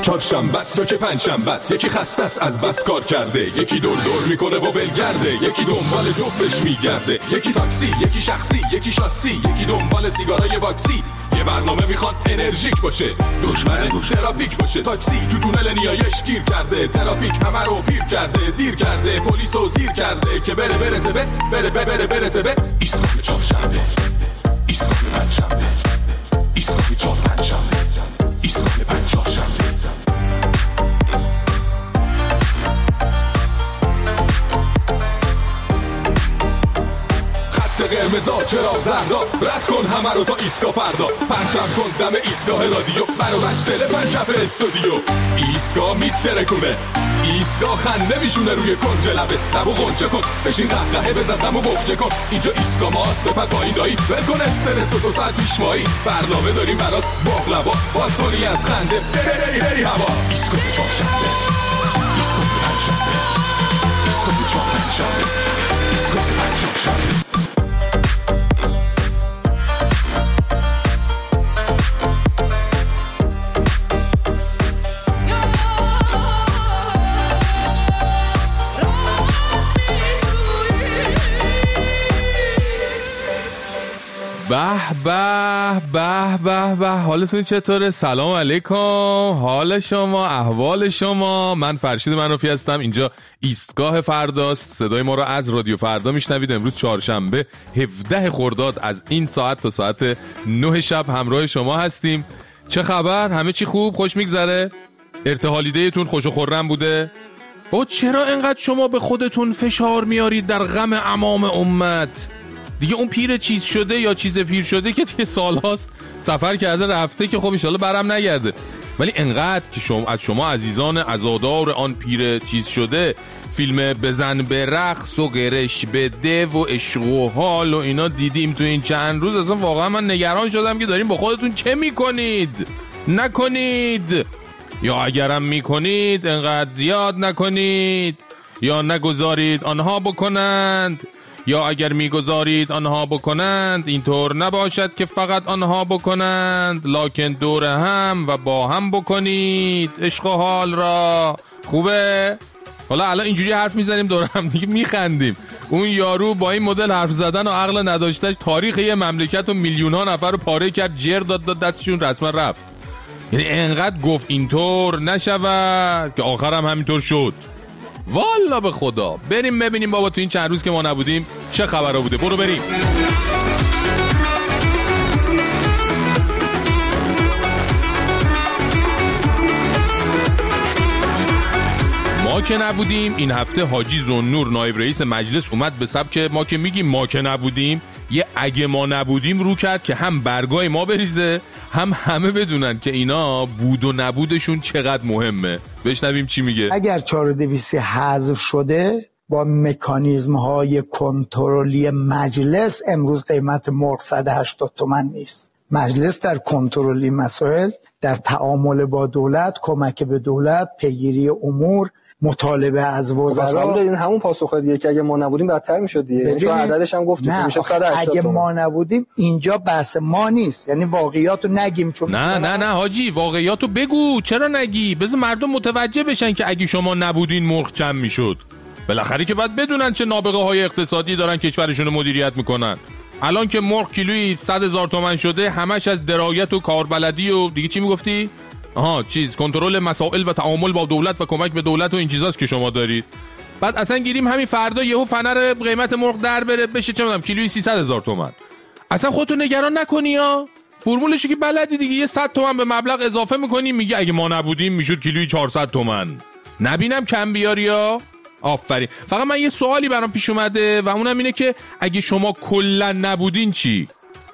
چهارشنبه است یا که پنجشنبه است، یکی خسته است از بس کار کرده، یکی دور دور میکنه و ولگرده، یکی دنبال جفتش میگرده، یکی تاکسی، یکی شخصی، یکی شاسی، یکی دنبال سیگارای باکسی. یه برنامه میخوان انرژیک باشه، دشمن ترافیک باشه. تاکسی تو تونل نیایش گیر کرده، ترافیک همه رو پیر کرده، دیر کرده، پلیسو زیر کرده که برسه به ایستگاه چهارشنبه، ایستگاه پنجشنبه، ایستگاه چهارشنبه، ایستگاه پنجشنبه. قرمزا چرا زردا، رد کن همه رو تا ایستگاه فردا، پرچم کن دم ایستگاه رادیو، برو بچ دل پنجف استودیو. ایستگاه میترکونه، ایستگاه خنده میشونه روی کنج لبه، لبو غنچه کن بشین قهقهه بزن دمو بخچه کن. اینجا ایستگاه ماست بپر پایین دایی، ول کن استرس و 2 ساعت پیش مایی، برنامه داریم برات باقلوا، باز کنی از خنده بری هوا. ایستگاه چهارشنبه، ایستگاه پنجشنبه، ایستگاه چهارشنبه، ایستگاه پنجشنبه. به حالتون چطوره؟ سلام علیکم، حال شما، احوال شما. من فرشید منوفی هستم، اینجا ایستگاه فرداست. صدای ما رو از رادیو فردا میشنوید. امروز چهارشنبه 17 خرداد از این ساعت تا ساعت 9 شب همراه شما هستیم. چه خبر؟ همه چی خوب؟ خوش میگذره؟ ارتحالیده‌تون خوش و خرم بوده؟ با چرا اینقدر شما به خودتون فشار میارید در غم عمام امت؟ دیگه اون پیر چیز شده یا چیز پیر شده که دیگه سالهاست سفر کرده رفته که خب انشالله برم نگرده، ولی انقدر که شما عزیزان عزادار آن پیر چیز شده فیلم بزن به رقص و قرش بده و عشق و حال و اینا دیدیم تو این چند روز، اصلا واقعا من نگران شدم که داریم با خودتون چه میکنید. نکنید، یا اگرم میکنید انقدر زیاد نکنید، یا نگذارید آنها بکنند، یا اگر میگذارید آنها بکنند اینطور نباشد که فقط آنها بکنند، لکن دور هم و با هم بکنید عشق و حال را. خوبه؟ حالا الان اینجوری حرف میزنیم دور هم دیگه میخندیم. اون یارو با این مدل حرف زدن و عقل نداشتش تاریخ یه مملکت و میلیون‌ها نفر رو پاره کرد، جر داد دستشون رسما رفت. یعنی انقدر گفت اینطور نشود که آخرم همینطور شد. والا به خدا. بریم ببینیم بابا تو این چند روز که ما نبودیم چه خبرها بوده. برو بریم. ما که نبودیم این هفته حاجی ذوالنور نایب رئیس مجلس اومد به سبک ما که میگیم ما که نبودیم یه اگه ما نبودیم رو کرد که هم برگای ما بریزه هم همه بدونن که اینا بود و نبودشون چقدر مهمه. بشنویم چی میگه. اگر 4200 حذف شده با مکانیزم های کنترلی مجلس امروز قیمت مرغ 180 تومن نیست. مجلس در کنترلی مسائل، در تعامل با دولت، کمک به دولت، پیگیری امور، مطالبه از وزرا، این همون پاسخ دیگه که اگه ما نبودیم بدتر میشد دیگه. یعنی عددش هم گفتید میشه 180 اگه ما نبودیم اینجا بحث ما نیست. یعنی واقعیاتو نگیم چون نه حاجی واقعیاتو بگو. چرا نگی؟ بذار مردم متوجه بشن که اگه شما نبودین مرغ چند میشد. بالاخره که باید بدونن چه نابغه های اقتصادی دارن کشورشون رو مدیریت میکنن. الان که مرغ کیلویی 100,000 تومان شده همش از درایت و کاربلدی و دیگه چی میگفتی؟ کنترل مسائل و تعامل با دولت و کمک به دولت و این چیزاست که شما دارید. بعد اصلا گیریم همین فردا یهو فنر قیمت مرغ در بره بشه چه میدونم کیلویی 300,000 تومان. اصلا خودتو نگران نکنی ها. فرمولشو که بلدی دیگه، یه 100 تومان به مبلغ اضافه میکنی میگه اگه ما نبودیم میشد کیلویی 400 تومان. نبینم کم بیاری ها. آفرین. فقط من یه سوالی برام پیش اومده و اونم اینه که اگه شما کلا نبودین چی؟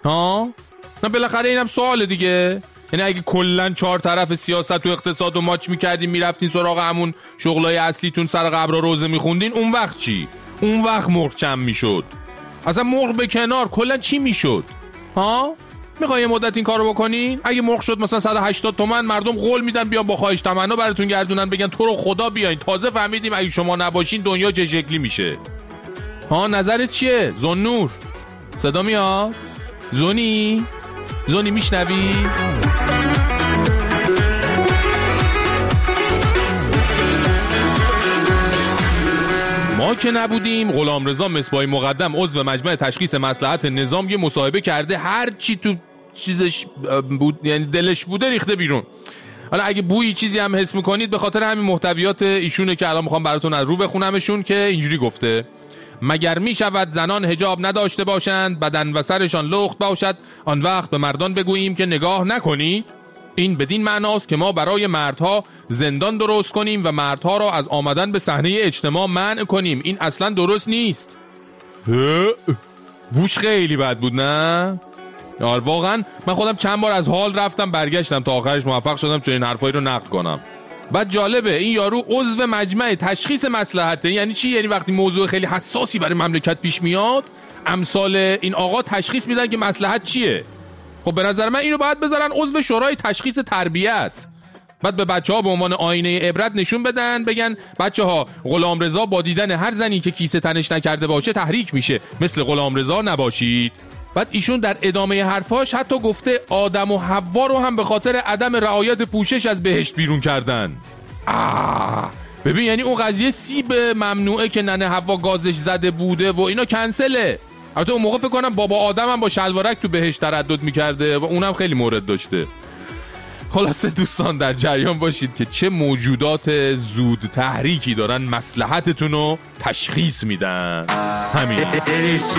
نه بالاخره اینم سوال دیگه. یعنی اگه کلن 4 طرف سیاست و اقتصاد و ماچ میکردین میرفتین سراغ همون شغلای اصلیتون سر قبر و روزه میخوندین، اون وقت چی؟ اون وقت مرغ چند میشد؟ اصلا مرغ به کنار کلن چی میشد؟ میخوای یه مدت این کارو بکنین؟ اگه مرغ شد مثلا 180 تومن مردم قول میدن بیان با خواهش تمنا براتون گردونن بگن تو رو خدا بیاین. تازه فهمیدیم اگه شما نباشین دنیا چه شکلی میشه. نظرت چیه؟ ذوالنور صدا میاد؟ زونی میشنوی؟ ما که نبودیم غلامرضا مصباح مقدم عضو مجمع تشخیص مصلحت نظام یه مصاحبه کرده، هر چی تو چیزش بود یعنی دلش بوده ریخته بیرون. حالا اگه بویی چیزی هم حس میکنید به خاطر همین محتویات ایشونه که الان میخوام براتون از رو بخونمشون که اینجوری گفته: مگر می شود زنان حجاب نداشته باشند، بدن و سرشان لخت باشد، آن وقت به مردان بگوییم که نگاه نکنید؟ این بدین معناست که ما برای مردها زندان درست کنیم و مردها را از آمدن به صحنه اجتماع منع کنیم. این اصلا درست نیست. بوش خیلی بد بود نه؟ واقعا من خودم چند بار از حال رفتم برگشتم تا آخرش موفق شدم چون این حرفایی رو نقد کنم. بعد جالبه این یارو عضو مجمع تشخیص مصلحته. یعنی چی؟ یعنی وقتی موضوع خیلی حساسی برای مملکت پیش میاد امثال این آقا تشخیص میدن که مصلحت چیه. خب به نظر من اینو باید بذارن عضو شورای تشخیص تربیت، بعد به بچه‌ها به عنوان آینه عبرت نشون بدن، بگن بچه‌ها غلامرضا با دیدن هر زنی که کیسه تنش نکرده باشه تحریک میشه، مثل غلامرضا نباشید. بعد ایشون در ادامه حرفاش حتی گفته آدم و حوا رو هم به خاطر عدم رعایت پوشش از بهشت بیرون کردن. ببین یعنی اون قضیه سیب ممنوعه که ننه حوا گازش زده بوده و اینا کنسله. البته اون موقع فکر کنم بابا آدم هم با شلوارک تو بهشت تردد میکرده و اونم خیلی مورد داشته. خلاصه دوستان در جریان باشید که چه موجودات زود تحریکی دارن مصلحتتون رو تشخیص میدن. همین بریز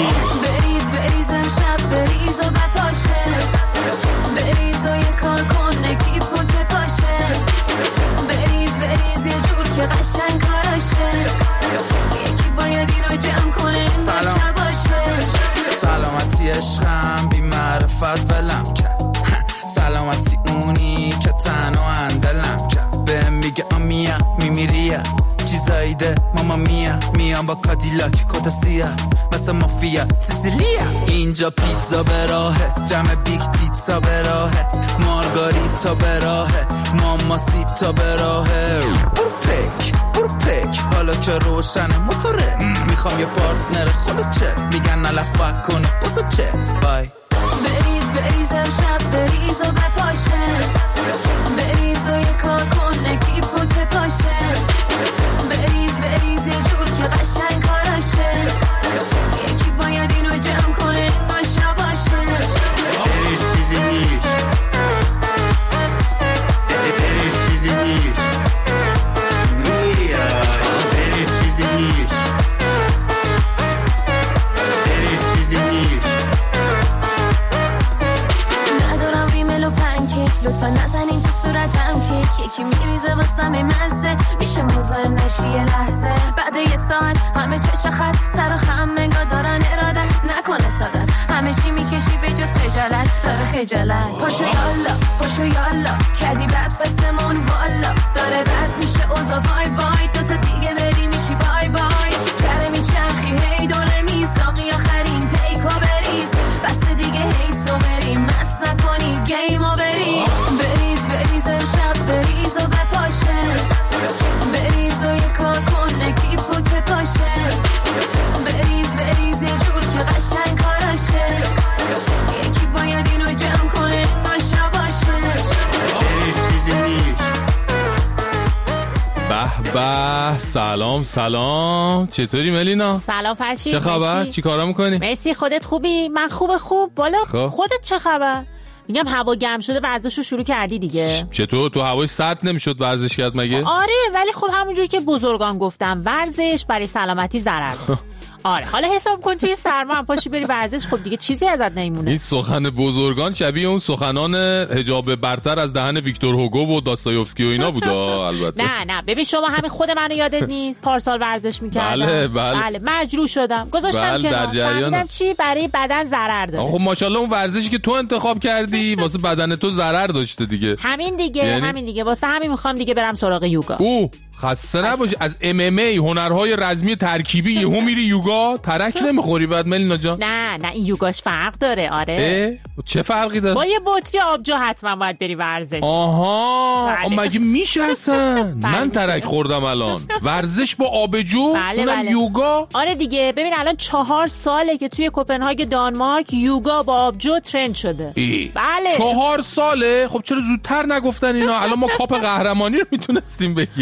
امشب بریز و بپاشه، بریز و یه کار کن نکیب بود بپاشه، بریز یه جور که قشنگ کاراشه، یکی باید اینو جمع کنه این باشه باشه. سلامتی عشقم بی معرفت بلم کرد، سلامتی اونی که تنها اندلم کرد، به میگه آمیا میمیریم چیزایی ده ماما میا، میام با کادیلاک کتا سیاه مثل مافیا سیسیلیا، اینجا پیتزا به راهه، جمع بیگ تیتزا به راهه، مارگاریتا به راهه، ماما سیتا به راهه. برو پک حالا که روشنه موتوره، میخوام یه پارتنر خلوچه، میگن نلفک کنه بازو چت بای. بریز امشب بریز و بپاشه، بریز و یه کار کن نکیب بود بپاشه، بریز یه جور که قشنگ کاراشه، یکی باید اینو جمع کنه این باشه باشه. بریز چیزی نیست، بریز چیزی نیست، بریز چیزی نیست، بریز چیزی نیست. ندارم ریمل و پنکیک، لطفا نزنین تو صورتم کیک، یکی میریزه واسم مزه، میشه مزاحم نشی یه لحظه، بعد یه ساعت همه چش خط سر و خم منگا دارن ارادت نکنه سادت، همه چی میکشی به جز خجالت، داره خجالت. پاشو یالا کردی بد فستمون والا، داره بد میشه اوزا وای وای، دوتا دیگه بری میشی بای بای، کره میچرخی هی دوره میساقی آخرین پیکو بریز، بس دیگه هی سو بریم مست نکنی گیمو بریز. بریز امشب بریز و بپاشه، بریز و یه کار کن نکیب بود بپاشه، بریز یه جور که قشنگ کاراشه، یکی باید اینو جمع کنه این باشه باشه. بریز چیزی نیست. به سلام چطوری ملینا؟ سلام فرشید، چه خبر؟ مرسی. چی کارا میکنی؟ مرسی، خودت خوبی؟ من خوب بالا. خودت چه خبر؟ میگم هوا گرم شده ورزش رو شروع کردی دیگه. چطور تو هوای سرد نمیشد ورزش کرد مگه؟ آره ولی خب همونجوری که بزرگان گفتم ورزش برای سلامتی ضرر داره. آره حالا حساب کن توی سرما هم پاشی بری ورزش، خب دیگه چیزی ازت نمیمونه. این سخن بزرگان شبیه اون سخنان حجاب برتر از دهن ویکتور هوگو و داستایوفسکی و اینا بوده. البته نه ببین شما همین خود منو یادت نیست پارسال ورزش میکردم. بله مجروح شدم گذاشتم کنار، فهمیدم چی برای بدن ضرر داره. خب ماشاءالله اون ورزشی که تو انتخاب کردی واسه بدن تو ضرر داشته دیگه. همین دیگه واسه همین میخوام دیگه برم سراغ یوگا. خسته نباشی از MMA هنرهای رزمی ترکیبی یهو میری یوگا ترک نمیخوری بعد ملینا جان؟ نه این یوگاش فرق داره. آره چه فرقی داره؟ با یه بطری آبجو حتما باید بری ورزش. مگه میشه اصلا؟ من ترک خوردم الان. ورزش با آبجو؟ اونم یوگا؟ آره دیگه ببین الان 4 ساله که توی کوپنهاگ دانمارک یوگا با آبجو ترند شده. بله 4 ساله؟ خب چرا زودتر نگفتن اینا؟ الان ما کاپ قهرمانی رو میتونستیم بگیریم. آره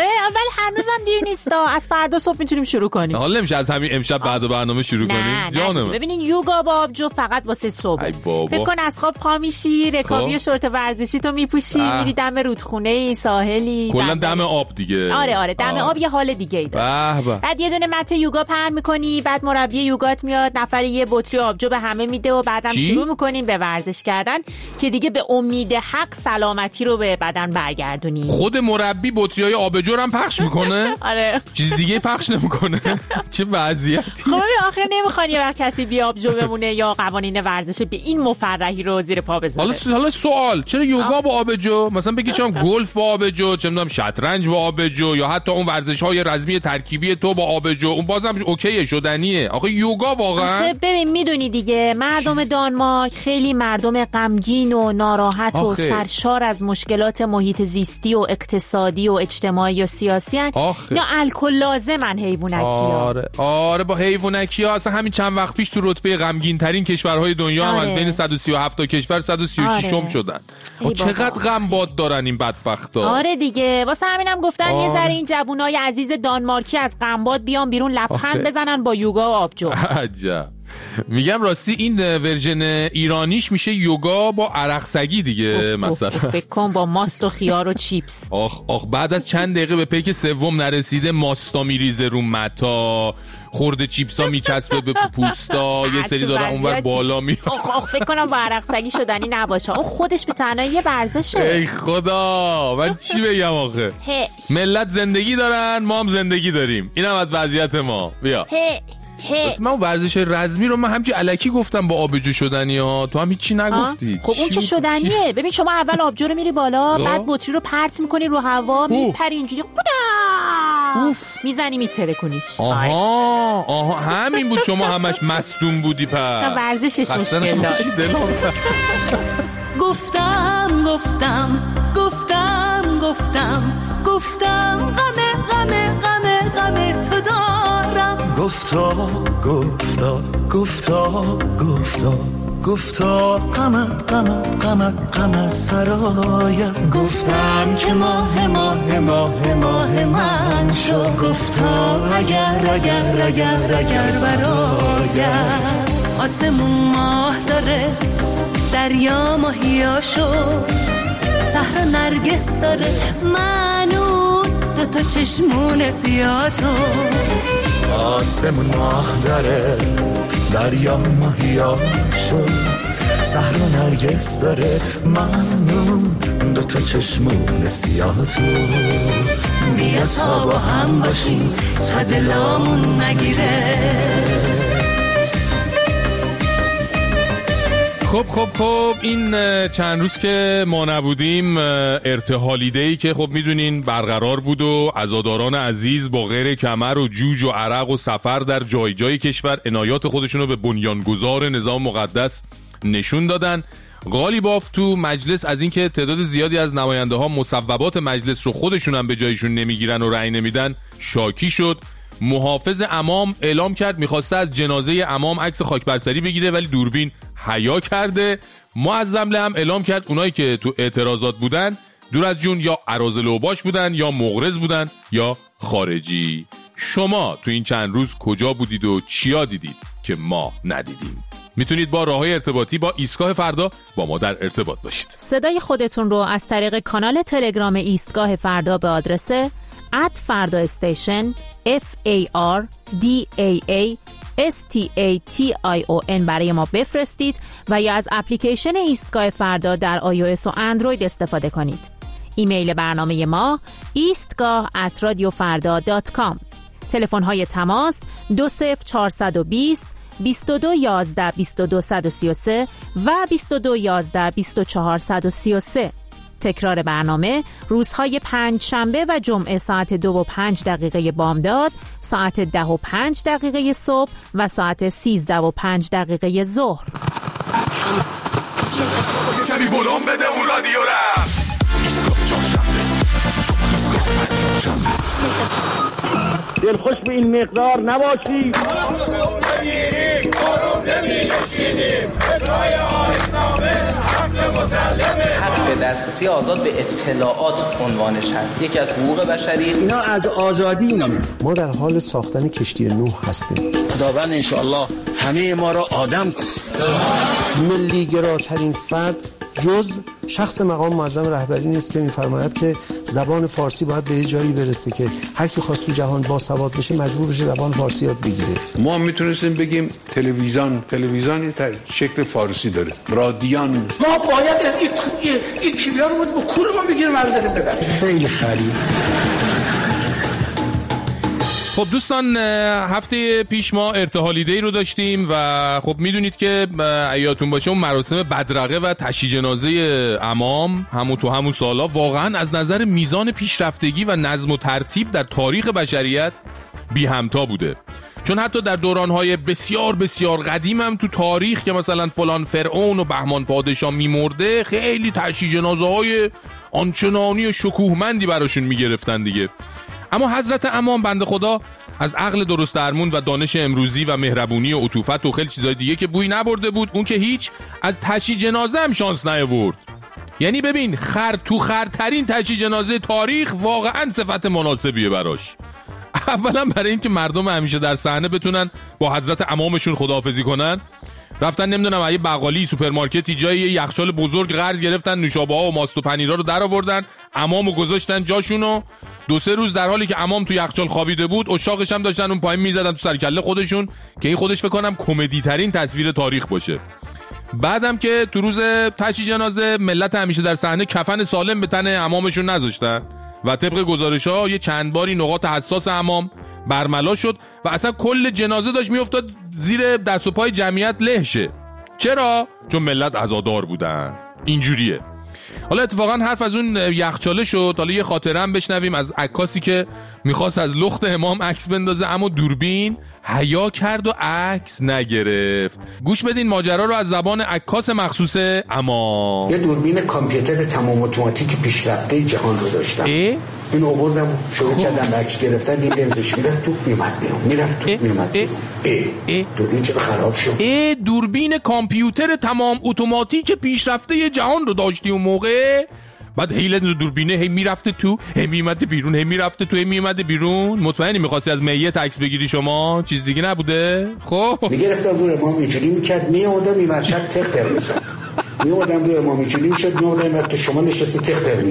ولی هنوزم دیر نیست. از فردا صبح میتونیم شروع کنیم. حالا نمیشه از همین امشب بعد برنامه شروع کنیم؟ جانم ببینین یوگا با آبجو فقط واسه صبح. فکر کن از خواب پا میشی، رکابی و شورت ورزشی تو میپوشی، میری دم رودخونه ساحلی، کلا دم آب دیگه. آره دم آب یه حال دیگه ای داره. بعد یه دونه مت یوگا پهن میکنی، بعد مربی یوگات میاد نفر یه بطری آبجو به همه میده و بعدم شروع میکنین به ورزش کردن که دیگه به امید حق سلامتی رو به بدن برگردونی. خود مربی بطریای آبجو رو هم پخش میکنه؟ آره. چیز دیگه پخش نمیکنه. چه وضعیتی؟ خب آخر نمیخوان یه وقت کسی بی آبجو بمونه یا قوانین ورزش به این مفرحی رو زیر پا بذاره. حالا سوال، چرا یوگا با آبجو؟ مثلا بگی چرا گلف با آبجو، چه میدونم شطرنج با آبجو، یا حتی اون ورزش‌های رزمی ترکیبی تو با آبجو، اون بازم اوکیه، شدنیه. آخه یوگا واقعا ببین میدونی دیگه مردم دانمارک خیلی مردم غمگین و ناراحت و سرشار از مشکلات محیط زیستی و اقتصادی و اجتماعی و سیاسی هن. یا الکل لازمن حیوانکی‌ها. آره با حیوانکی‌ها اصلا همین چند وقت پیش تو رتبه غمگین ترین کشورهای دنیا هم از بین 137 تا کشور 136م شدن. چقدر غم باد دارن این بدبختا. آره دیگه واسه همینم گفتن یه ذره این جوونای عزیز دانمارکی از غمباد بیان بیرون لبخند بزنن با یوگا و آبجو. عجب. میگم راستی این ورژن ایرانیش میشه یوگا با عرق سگی دیگه. مثلا فکر کن با ماست و خیار و چیپس. آخ بعد از چند دقیقه به پیک سوم نرسیده ماستا میریزه رو متا، خورده چیپسا میچسبه به پوستا، یه سری داره اونور بالا میاد. آخ فکر کنم با عرق سگی شدنی نباشه. اون خودش به تنهایی یه ورزشه. ای خدا من چی بگم آخه. ملت زندگی دارن، ما هم زندگی داریم. اینم از وضعیت ما. بیا من ورزش رزمی رو من همچی الکی گفتم با آبجو شدنی ها، تو هم هیچی نگفتی. خب اون که شدنیه. ببین شما اول آبجو رو میری بالا، بعد بطری رو پرت میکنی رو هوا، میپری اینجوری میزنی میترکونیش. آها همین بود. شما همش مصدوم بودی پر. ورزشش مشکل داشت. گفتم غم تو دارم. گفتا غم سرایم. گفتم که ماه من شو. گفتا اگر برایم آسمون ماه داره، دریا ماهیاشو، صحرا نرگس داره، منو دوتا چشمون سیاتو. آسمون ماه داره، دریا ماهیاشو، صحرا نرگس داره، منو دوتا چشمون سیاتو. بیا تا با هم باشیم تا دلامون نگیره. خب این چند روز که ما نبودیم ارتحالیده‌ای که خب میدونین برقرار بود و عزاداران عزیز با غیر کمر و جوج و عرق و سفر در جای کشور عنایات خودشونو به بنیانگذار نظام مقدس نشون دادن. غالیباف تو مجلس از اینکه تعداد زیادی از نماینده ها مصوبات مجلس رو خودشون هم به جایشون نمیگیرن و رأی نمیدن شاکی شد. محافظ امام اعلام کرد میخواسته از جنازه امام عکس خاکبرسری بگیره ولی دوربین حیا کرده. معظم هم اعلام کرد اونایی که تو اعتراضات بودن دور از جون یا اراذل اوباش بودن یا مغرض بودن یا خارجی. شما تو این چند روز کجا بودید و چیا دیدید که ما ندیدیم؟ میتونید با راههای ارتباطی با ایستگاه فردا با ما در ارتباط باشید. صدای خودتون رو از طریق کانال تلگرام ایستگاه فردا به آدرس @fardastation FARDAASTATION برای ما بفرستید و یا از اپلیکیشن ایستگاه فردا در iOS و اندروید استفاده کنید. ایمیل برنامه ما eastgah@radiofarda.com. تلفن های تماس 20420 2211 22133 و 2211 24133. تکرار برنامه روزهای پنج شنبه و جمعه ساعت 2:05 بامداد، ساعت 10:05 صبح و ساعت 13:05 ظهر. کمی ولوم بده اون رادیو را. دلخوش به این مقدار نباشی. آروم نمیگیریم، آروم نمیگیریم. ادعای آیتنامه حق دسترسی آزاد به اطلاعات عنوانش هست، یکی از حقوق بشری. اینا از آزادی اینا. ما در حال ساختن کشتی نوح هستیم. خداوند انشاءالله همه ما را آدم کن. ملی گراترین فرد جز شخص مقام معظم رهبری نیست که می‌فرماید که زبان فارسی باید به یه جایی برسه که هر کی خواست تو جهان باسواد بشه مجبور بشه زبان فارسی یاد بگیره. ما میتونستیم بگیم تلویزیون شکل فارسی داره، رادیان. ما باید از این کیلیا رو با کول ما بگیریم برداریم ببریم. خیلی خالی. خب دوستان، هفته پیش ما ارتحالی دی رو داشتیم و خب میدونید که یادتون باشه اون مراسم بدرقه و تشییع جنازه عمام همون سالا واقعا از نظر میزان پیشرفتگی و نظم و ترتیب در تاریخ بشریت بی همتا بوده. چون حتی در دورانهای بسیار بسیار قدیم هم تو تاریخ که مثلا فلان فرعون و بهمان پادشاه میمرده خیلی تشییع جنازه های آنچنانی و شکوهمندی براشون میگرفتن دیگه. اما حضرت عمام بنده خدا از عقل درست درمون و دانش امروزی و مهربونی و عطوفت و خیلی چیزای دیگه که بوی نبرده بود، اون که هیچ، از تشییع جنازه هم شانس نیاورد. یعنی ببین خرترین تشییع جنازه تاریخ واقعا صفت مناسبیه براش. اولا برای اینکه مردم همیشه در صحنه بتونن با حضرت عمامشون خداحافظی کنن، رفتن نمیدونم اگه بقالی سوپرمارکتی جای یخچال بزرگ قرض گرفتن، نوشابه‌ها و ماست و پنیرها رو در آوردن، عمامو گذاشتن جاشونو. 2-3 روز در حالی که عمام تو یخچال خوابیده بود، اشاقش هم داشتن اون پایین میزدن تو سرکله خودشون که این خودش فکر کنم کمدی ترین تصویر تاریخ باشه. بعدم که تو روز تشییع جنازه ملت همیشه در صحنه کفن سالم به تن عمامشون نذاشتن و طبق گزارش‌ها یه چند باری نقاط حساس عمام برملا شد و اصلا کل جنازه داشت میافتاد زیر دست و پای جمعیت له شه. چرا؟ چون ملت عزادار بودن. اینجوریه. حالا اتفاقا حرف از اون یخچاله شد. حالا یه خاطره هم بشنویم از عکاسی که میخواست از لخت امام عکس بندازه اما دوربین حیا کرد و عکس نگرفت. گوش بدین ماجرا رو از زبان عکاس مخصوص امام. یه دوربین کامپیوتر تمام اتوماتیک پیشرفته جهان رو داشتم. این آوردم شروع کردم عکس گرفتن، این لنزش میرفت تو میومد بیرون، میرفت تو میومد بیرون. دوربین چرا خراب شد؟ دوربین کامپیوتر تمام اتوماتیک پیشرفته جهان رو داشتی اون موقع. بعد هی لنز دوربینه هی میرفته تو، هی میومد بیرون، هی میرفته تو، هی میومد بیرون. مطمئنی می‌خواستی از میت عکس بگیری شما؟ چیز دیگه نبوده؟ خب میگرفتم روی امام اینجوری میکرد، میومد میمرشد تختر میزد. میومدم روی امام اینجوری میشد، میومدم وقتی شما نشستی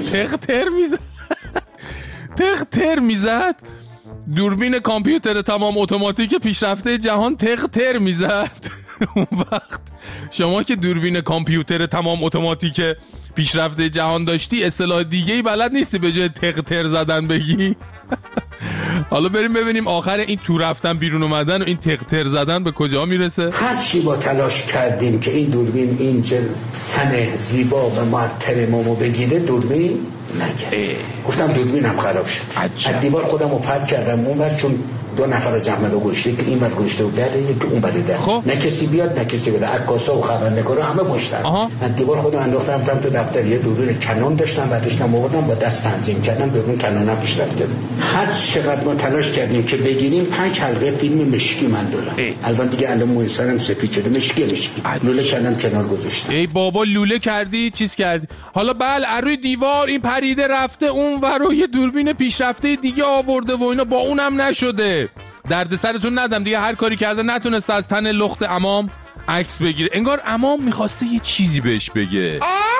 تختر میزد. دوربین کامپیوتر تمام اتوماتیک پیشرفته جهان تختر میزد. اون وقت شما که دوربین کامپیوتر تمام اتوماتیک پیشرفته جهان داشتی اصطلاح دیگه‌ای بلد نیستی به جای تختر زدن بگی. حالا بریم ببینیم آخر این تو رفتن بیرون اومدن و این تختر زدن به کجا میرسه. هر چی با تلاش کردیم که این دوربین این تن زیبا و معطر مامو بگیره، دوربین نگرد. گفتم دوربینم خراب شد. از دیوار خودم رو پرت کردم اون ور، چون 2 نفر جمع رو گشته که این ور گشته و دره یکی اون بر در. نه کسی بیاد نه کسی بده. عکاسا و خبرنگارا همه گشتن. از دیوار خودم انداختم تو دفتر. یه دوربین کنون داشتم، بعدش آوردم با دست تنظیم کردم، دوربین کنون پیشرفته بود. هر چقدر ما تلاش کردیم که بگیریم 5 حلقه فیلم مشکی من دارم. الان دیگه الان موی سرم سفید شده، مشکی لوله کردم کنار گذاشتم. ای بابا لوله کردی چیز کردی. حالا بله روی دیوار این پریده رفته اون ور و یه دوربین پیشرفته دیگه آورده و اینا، با اونم نشده. درد سرتون ندم دیگه، هر کاری کرده نتونسته از تن لخت امام عکس بگیره. انگار امام میخواسته یه چیزی بهش بگه.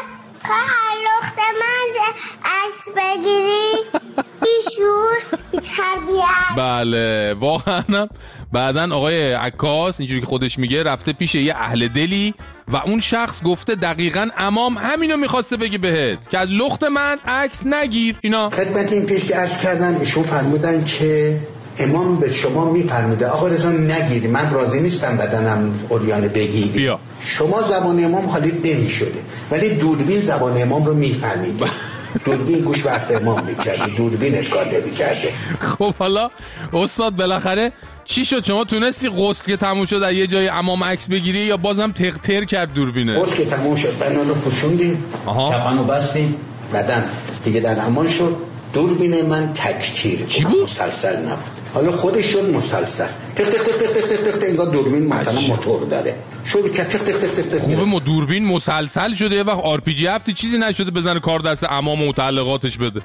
لخت من عکس بگیری ایشون تربیت. بله واقعا. بعدن آقای عکاس اینجوری که خودش میگه رفته پیش یه اهل دلی و اون شخص گفته دقیقاً امام همینو میخواسته بگه بهت که از لخت من عکس نگیر. اینا خدمت این پیش که عرض کردن ایشون فرمودن که امام به شما میفرموده آقا رضا نگیری، من راضی نیستم بدنم عریان بگیری. بیا. شما زبان امام حالیت نمیشده ولی دوربین زبان امام رو میفهمید. دوربین گوش به حرف امام میکرده، دوربینت کار نمیکرده. خب حالا استاد بالاخره چی شد؟ شما تونستی غسل که تموم شد در یه جای امام عکس بگیری یا بازم تقطیر کرد دوربینه؟ غسل که تموم شد بنانو پوشوندیم، کفنو بستیم، بدن دیگه در امان شد. دوربین من تکتیر چی بود؟ مسلسل نبود. حالا خودش شد مسلسل تق تق تق تق تق تق انگار دوربین مثلا موتور داره شروع کرد تق تق تق تق. خوبه دوربین مسلسل شده، یه وقت آر پی جی هفته چیزی نشده بزنه کار دست عمام و متعلقاتش بده.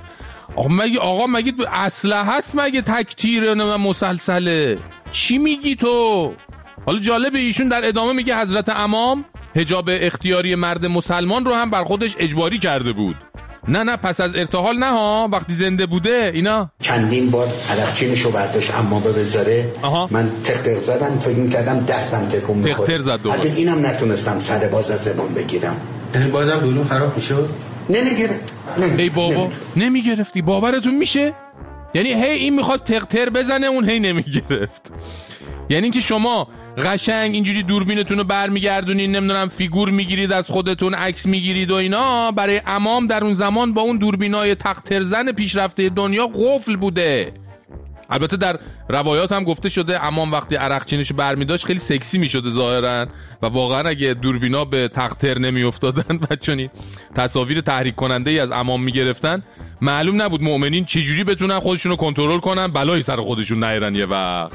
آقا مگه اسلحه هست مگه تک تیره مسلسله؟ چی میگی تو؟ حالا جالبه ایشون در ادامه میگه حضرت عمام حجاب اختیاری مرد مسلمان رو هم بر خودش اجباری کرده بود. نه پس از ارتحال نه ها، وقتی زنده بوده اینا. چندین بار عرقچینشو برداشت عمامه بذاره. من تق زدم، فکر می‌کردم دستم تکون می‌خوره. حتی اینم نتونستم سر باز از زبان بگیرم. یعنی بازم دوربین خراب میشد؟ نمیگرفت. ای بابا نمیگرفتی؟ باورتون میشه؟ یعنی هی این میخواد تق بزنه اون هی نمیگرفت. یعنی که شما قشنگ اینجوری دوربینتون رو برمیگردونین، نمیدونم فیگور میگیرید از خودتون، عکس میگیرید و اینا، برای عمام در اون زمان با اون دوربینای تقطرزن پیشرفته دنیا قفل بوده. البته در روایات هم گفته شده عمام وقتی عرقچینشو برمیداشت خیلی سکسی میشده ظاهرا، و واقعا اگه دوربینا به تقطر نمیافتادن و چنین تصاویر تحریک کننده ای از عمام میگرفتن، معلوم نبود مؤمنین چجوری بتونن خودشونو کنترل کنن بلایی سر خودشون نیارن یه وقت.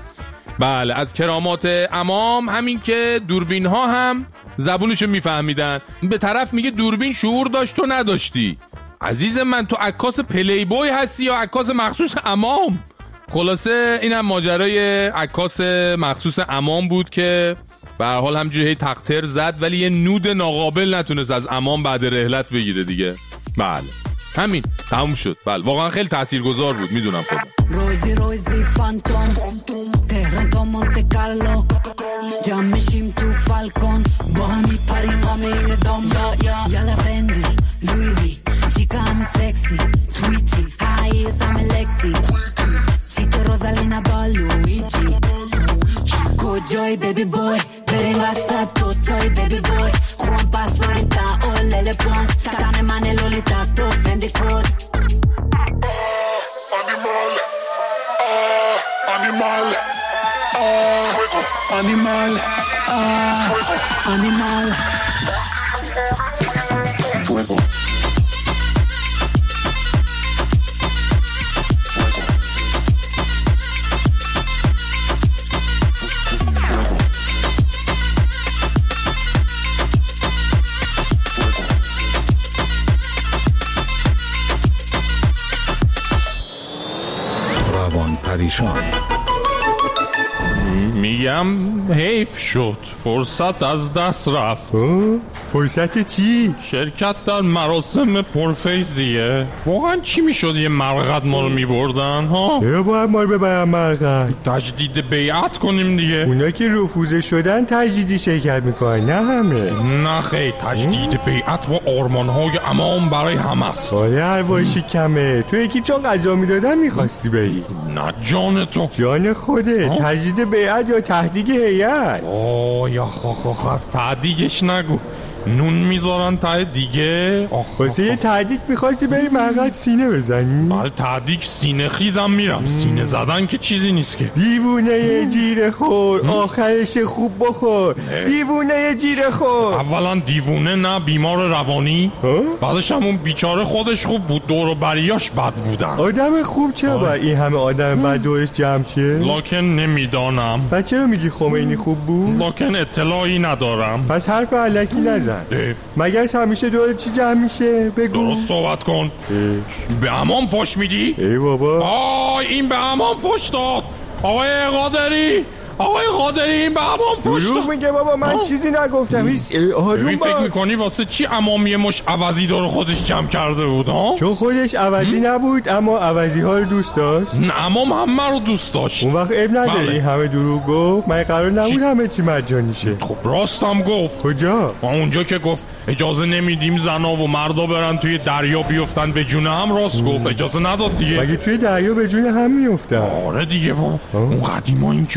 بله، از کرامات عمام همین که دوربین ها هم زبونشو میفهمیدن. به طرف میگه دوربین شعور داشت تو نداشتی. عزیز من تو عکاس پلی بوی هستی یا عکاس مخصوص عمام؟ خلاصه این هم ماجرای عکاس مخصوص عمام بود که به هر حال همجوری هی تقطر زد، ولی یه نود ناقابل نتونست از عمام بعد رحلت بگیره دیگه. بله همین تموم شد. بله واقعا خیلی تاثیرگذار بود، میدونم خودم. روزی فانتوم تهران تا مونت کارلو جمع میشیم تو فالکون با هم میپریم همین دام یا لفندی لویوی چیکا هم سکسی تویتی هاییز هم لکسی چیتو روزالینا با لویجی کجای بیبی بوی بریم وسط دوتای بیبی بوی خوان پاسپوریتا اولل پونس تتانه من لولیتا تو فندی کوز Animal, animal, animal, fuego. روان پریشان. میگم حیف شد، فرصت از دست رفت. فرصت چی؟ شرکت در مراسم پرفیز دیگه. واقعا چی میشد یه مرقد ما رو میبردن ها؟ چرا باید ما رو ببرن مرقد؟ تجدید بیعت کنیم دیگه. اونا که رفوزه شدن تجدیدی شرکت میکنن، نه همه. نه خیلی تجدید بیعت با آرمانهای عمام برای همه است. هر وایشی کمه. تو یکی چون غذا میدادن میخواستی بری؟ نه جان تو. جان خوده. تجدید بیعت یا تهدیگ هیئت؟ یا از تهدیگش نگو، نون میذارن ته دیگه. واسه یه تهدیگ میخواستی بری مرقد سینه بزنی؟ بله تهدیگ سینه خیزم میرم. سینه زدن که چیزی نیست که. دیوونه جیره خور آخرش خوب بخور. دیوونه جیره خور. اولا دیوونه نه، بیمار روانی. بعدش هم اون بیچاره خودش خوب بود، دور و بریاش بد بودن. آدم خوب چرا باید این همه آدم بد دورش جمع شه؟ لکن نمیدانم. پس چرا میگی خمینی خوب بود؟ لکن اطلاعی ندارم. پس حرف علکی نزن. مگر همیشه دور چی جمع میشه؟ بگو. درست صحبت کن. به عمام فوش میدی؟ ای بابا این به عمام فوش داد. آقای قادری این به عمام فوش داد. میگه بابا من چیزی نگفتم. آروم باش. فکر میکنی واسه چی عمام یه مش عوضی دور خودش جمع کرده بود ها؟ چون خودش عوضی نبود اما عوضی ها رو دوست داشت. نه عمام همه رو دوست داشت. اون وقت اب نداری. بله. همه دروغ گفت. من قرار نبود همه چی مجانی شه. خب راستم گفت. کجا؟ اونجا که گفت اجازه نمیدیم زنا و مردا برن توی دریا بیفتن به جون هم، راست گفت. اجازه نداد دیگه. مگه توی دریا به جون هم میافتن؟ آره دیگه با اون قدیما اینجوری بوده.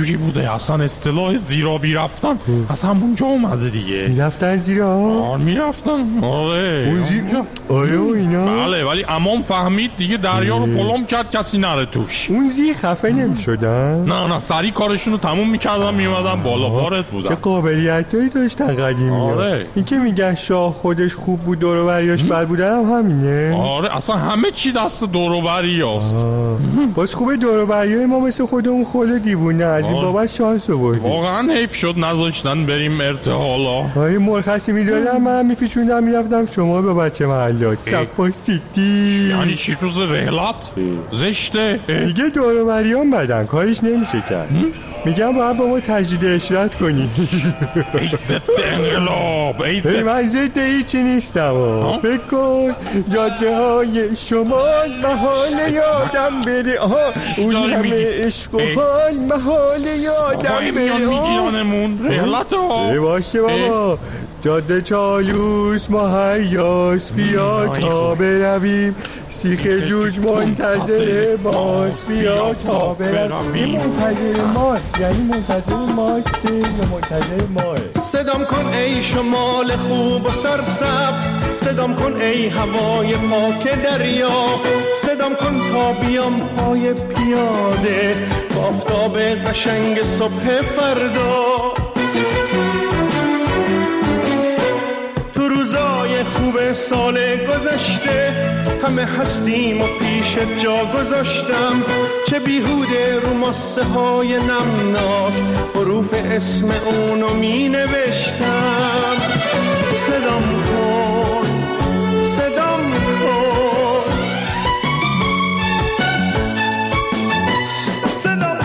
اصلا اصطلاح زیرابی رفتن از همونجا اومده دیگه. میرفتن زیرا؟ میرفتن آره آره و اینا. بله ولی امام فهمید دیگه دریا رو پلم کرد کسی نره توش. اون زیر خفه نمیشدن؟ نه سریع کارشون رو تموم میکردن میومدن بالا وارد بودن. چه قابلیتایی داشتن قدیمی. آره. این که میگن شاه خودش خوب بود دور و بریاش بد بودن هم همینه. آره اصلا همه چی دست دور و بریاست. باز خوبه دور و بریای ما مثل خودمون خود دیوونه از این بابت شانس آوردیم. واقعا حیف شد نذاشتن بریم ارتحالا. آره مرخصی میدادم من میپیچوندم میرفتم شما به بچه محلات صفا سیتی. یعنی چی روز رحلت زشته دیگه دور و بریان بدن کارش نمیشه کرد. میگم باید با ما تجدید اشرت کنی. ای ضد انقلاب ای من ضد هیچی نیستم. فکر کن جاده های شمال محال یادم بره. اون همه عشق و حال محال یادم بره. میگیرانمون رحلت ها باشه بابا. جاده چالوس مهیاس بیا تا برویم. سیخ جوج منتظر ماست بیا تا برویم. منتظر ماست یعنی منتظر ماست یا منتظر ماه. صدام کن ای شمال خوب و سرسبز. صدام کن ای هوای پاک دریا. صدام کن تا بیام پای پیاده با آفتاب قشنگ صبح فردا. تو روزای خوب سال گذشته همه هستیم و پیش جا گذاشتم. چه بیهوده رو ماسه های نمناک حروف اسم اونو می نوشتم. صدام کن صدام کن صدام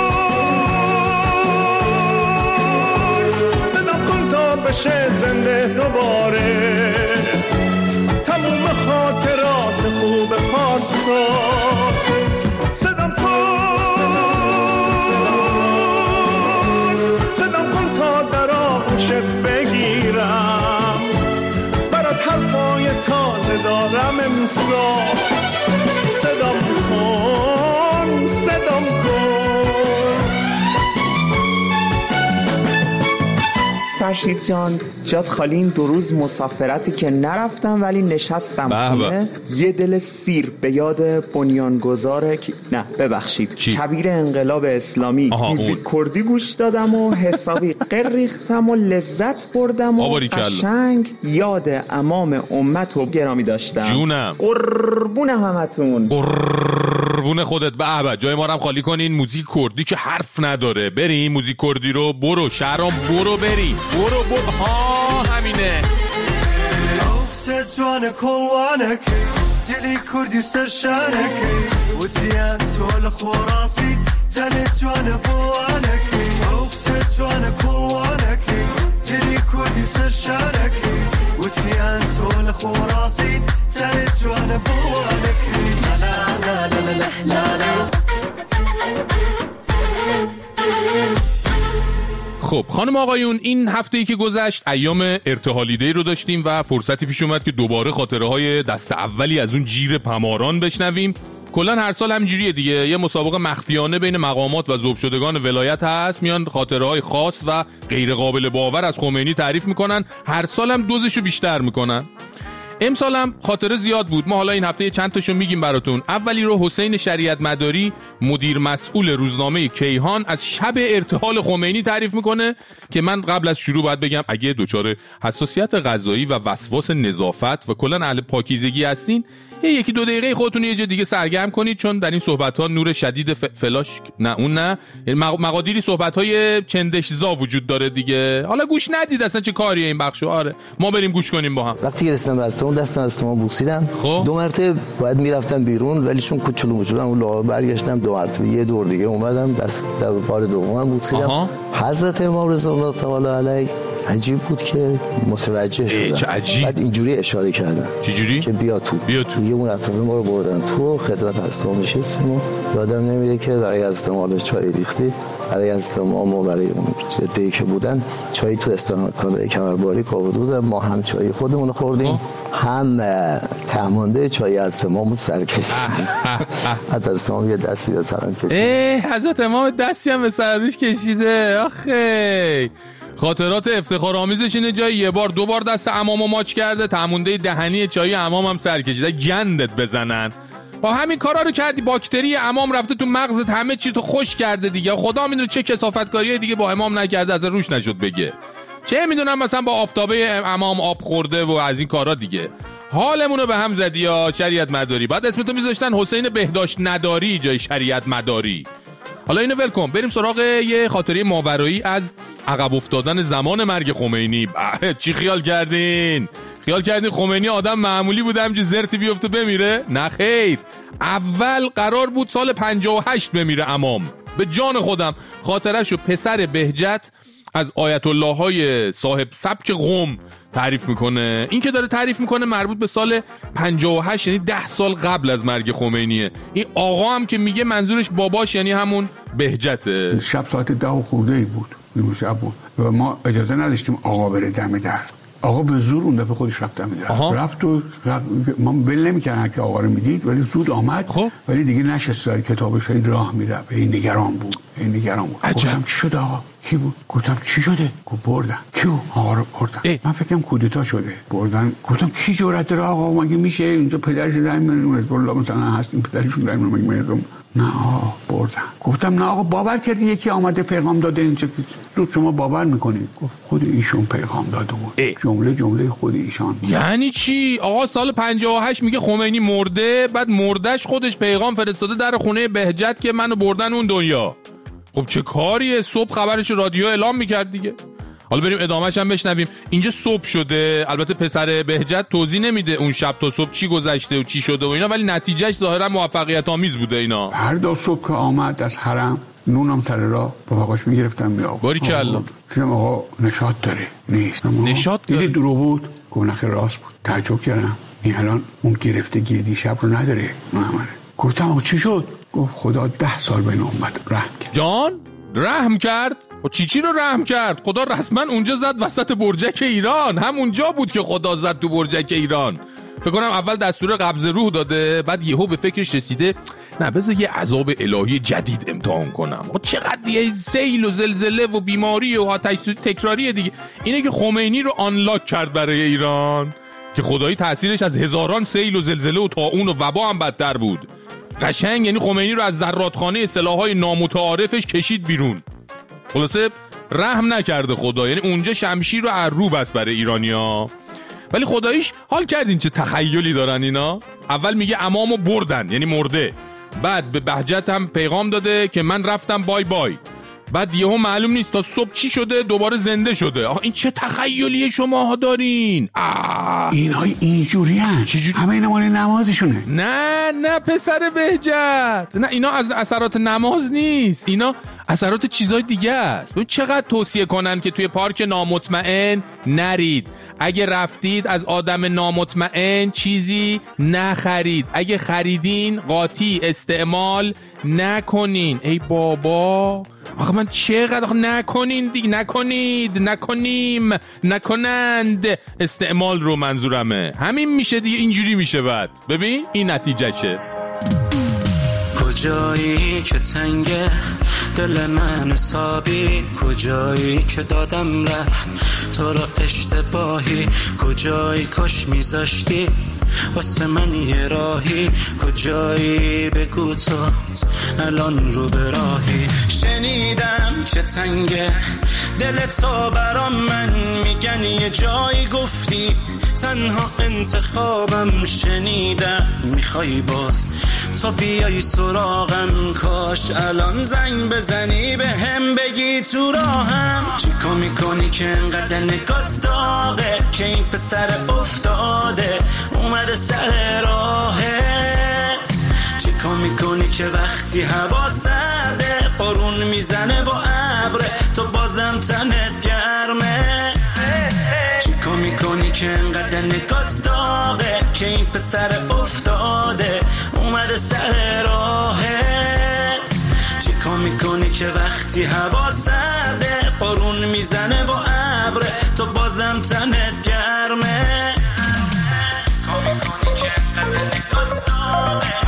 کن صدام کن تا بشه زنده دوباره تموم خاطرات خوب پارسا. صدام کن تا در آغوشت بگیرم برات حرفای تازه دارم امسال. صدام کن صدام کن. فرشید جان جات خالی این 2 روز مسافرتی که نرفتم ولی نشستم خونه. یه دل سیر به یاد بنیانگذار نه ببخشید کبیر انقلاب اسلامی موزیک کردی گوش دادم و حسابی قر ریختم و لذت بردم و قشنگ یاد امام امت و گرامی داشتم. جونم قربون همتون. قربون خودت. به جای ما رو هم خالی کنین. موزیک کردی که حرف نداره. بریم موزیک کردی رو برو شهرام برو بریم برو ها همینه. جوان کلوانک جلی کردی و سرشانک و تیان تول خوراسی جلی جوان بوانک جوان کلوانک جلی کردی و سرشانک و تیان تول خوراسی جلی جوان بوانک لا لا لا لا لا لا. خب خانم آقایون این هفته‌ای که گذشت ایام ارتحالی دی رو داشتیم و فرصتی پیش اومد که دوباره خاطره‌های دست اولی از اون جیر پماران بشنویم. کلا هر سال همینجوریه دیگه، یه مسابقه مخفیانه بین مقامات و ذوب شدگان ولایت هست، میان خاطره‌های خاص و غیر قابل باور از خمینی تعریف میکنن، هر سال هم دوزشو بیشتر میکنن. امسال هم خاطره زیاد بود، ما حالا این هفته چند تاشو میگیم براتون. اولی رو حسین شریعت مداری مدیر مسئول روزنامه کیهان از شب ارتحال خمینی تعریف میکنه که من قبل از شروع باید بگم اگه دچار حساسیت غذایی و وسواس نظافت و کلا اهل پاکیزگی هستین یکی دو دقیقه خودتون یه جا دیگه سرگرم کنید، چون در این صحبت‌ها نور شدید فلاش نه اون نه مقادیری صحبت‌های چندشزا وجود داره دیگه. حالا گوش ندید اصلا چه کاریه این بخشو. آره ما بریم گوش کنیم با هم. وقتی رسیدم رستوران دستم از تو بوسیدم، دو مرتبه باید میرفتم بیرون ولی چون کوچولو موچولو اون لاه برگشتم، دو مرتبه یه دور دیگه اومدم دست بار دومم بوسیدم. حضرت امام رضا الله تعالی علیه عجیب بود که متوجه شدم. چه عجیب. بعد اینجوری اشاره کردن. چجوری؟ که بیا تو. یه اون اطراف ما رو بردن تو، خدمت هستم نشستیم و یادم نمیره که برای استعمال چای ریختید، برای استعمال و برای اون جدی که بودن چای تو استانکانه کمرباری آورده بودن، ما هم چای خودمون خوردیم هم تهمانده چای از امام سر کشیدیم. حتی از امام یه دستی به سرم کشیدیم. حضرت امام دستی هم به سر روش کشیده. آخه خاطرات افتخارآمیزش اینه جایی یه بار دو بار دست امامو ماچ کرده، تهمونده دهنی چای امام هم سر کشیده، گندت بزنن. با همین کارا رو کردی باکتری امام رفته تو مغزت، همه چی تو خوش کرده دیگه. خدا میدونه چه کثافتکاریای دیگه با امام نکرده از روش نشد بگه. چه میدونم مثلا با آفتابه امام آب خورده و از این کارا دیگه. حالمونو به هم زدی یا شریعت مداری. بعد اسمتو میذاشتن حسین بهداشت نداری جای شریعت مداری. حالا اینو ول کن، بریم سراغ یه خاطره ماورایی از عقب افتادن زمان مرگ خمینی. چی خیال کردین؟ خیال کردین خمینی آدم معمولی بود همچین زرتی بیفته بمیره؟ نه خیر، اول قرار بود سال 58 بمیره امام. به جان خودم خاطرشو پسر بهجت از آیت الله های صاحب سبک قم تعریف میکنه. این که داره تعریف میکنه مربوط به سال 58، یعنی 10 سال قبل از مرگ خمینیه. این آقا هم که میگه منظورش باباش یعنی همون بهجته. شب ساعت 10 خورده بود، نیمه شب بود و ما اجازه نداشتیم آقا بره دم در. آقا به زور اون دفعه خودش رفت دم در. رفت و ما بل نمی‌کردن که آقا رو میدید، ولی زود آمد. ولی دیگه نشست داره کتابش راه میره. این نگران بود. گفتم چی شد آقا؟ کی بود؟ گفتم چی شده؟ گفت بردن. کیو؟ آقا رو بردن. من فکرم کودتا شده. بردن. گفتم کی جرأت داره آقا مگه میشه اینجا پدرش زمین حزب الله مثلا هستیم پدرشون داریم مگه نه آقا بردن. گفتم نه آقا باور کردی یکی آمده پیغام داده اینجا زود شما باور میکنید؟ گفت خود ایشون پیغام داده بود. جمله خود ایشان. یعنی چی؟ آقا سال 58 میگه خمینی مرده، بعد مردش خودش پیغام فرستاده در خونه بهجت که منو بردن اون دنیا. خب چه کاریه؟ صبح خبرش رادیو اعلام میکرد دیگه. حالا بریم ادامهش هم بشنویم. اینجا صبح شده، البته پسر بهجت توضیح نمیده اون شب تا صبح چی گذشته و چی شده و اینا، ولی نتیجهش ظاهرا موفقیت آمیز بوده اینا. هر دو صبح که آمد از حرم نونم سر راه رفاقاش میگرفتم میآورد. باریکلا. دیدم آقا نشاط داره. نیست. نشاط داره. دیدی دروغ بود؟ گناه راست بود. تعجب کردم. این الان اون گرفتگی دیشب رو نداره. محمد. گفتم آقا چی شد؟ گفت خدا 10 سال بین امت رحم کرد. جان رحم کرد؟ و چی رو رحم کرد؟ خدا رسما اونجا زد وسط برجک ایران. همونجا بود که خدا زد تو برجک ایران. فکر کنم اول دستور قبض روح داده، بعد یهو به فکرش رسیده نه بذار یه عذاب الهی جدید امتحان کنم. چقدر یه سیل و زلزله و بیماری و آتش سوزی تکراریه دیگه. اینه که خمینی رو آنلاک کرد برای ایران که خدایی تاثیرش از هزاران سیل و زلزله و طاعون و وبا هم بدتر بود. قشنگ یعنی خمینی رو از ذراتخانه سلاح‌های نامتعارفش کشید بیرون. خلاصه رحم نکرده خدا، یعنی اونجا شمشیر رو رو بس برای ایرانیا. ولی خداییش حال کردین چه تخیلی دارن اینا. اول میگه امامو بردن یعنی مرده، بعد به بهجت هم پیغام داده که من رفتم بای بای، بعد یهو معلوم نیست تا صبح چی شده دوباره زنده شده. این چه تخیلیه شماها دارین؟ اینها اینجورین؟ همه اینا مال نمازشونه. نه پسر بهجت، نه اینا از اثرات نماز نیست، اینا اثرات چیزای دیگه است. چقدر توصیه کنن که توی پارک نامطمئن نرید، اگه رفتید از آدم نامطمئن چیزی نخرید، اگه خریدین قاطی استعمال نکنین. ای بابا آخه من چقدر نکنین دیگه، نکنیم نکنند استعمال رو منظورمه. همین میشه دیگه، اینجوری میشه. بعد ببین این نتیجهشه. کجایی که تنگه دل من حسابی، کجایی که دادم رفت تو را اشتباهی، کجایی کاش میذاشتی واسه من یه راهی، کجایی بگو تو الان رو به راهی. شنیدم که تنگه دل تو برام، من میگن یه جایی گفتی تنها انتخابم. شنیدم میخوای باز تو بیای سراغم، کاش الان زنگ بزنی به هم بگی تو راهم. چیکار میکنی که انقدر نگات داغه، که این پسر افتاده اومده سر راهت. چیکار میکنی که وقتی هوا سرده بارون میزنه با ابر تو بازم تنت گرمه. کار میکنی که انقدر نگات داغه که این پسر افتاده اومده سر راهت؟ چی کار میکنی که وقتی هوا سرده بارون میزنه و ابره تو بازم تنت گرمه؟ کار میکنی که انقدر نگات داغه.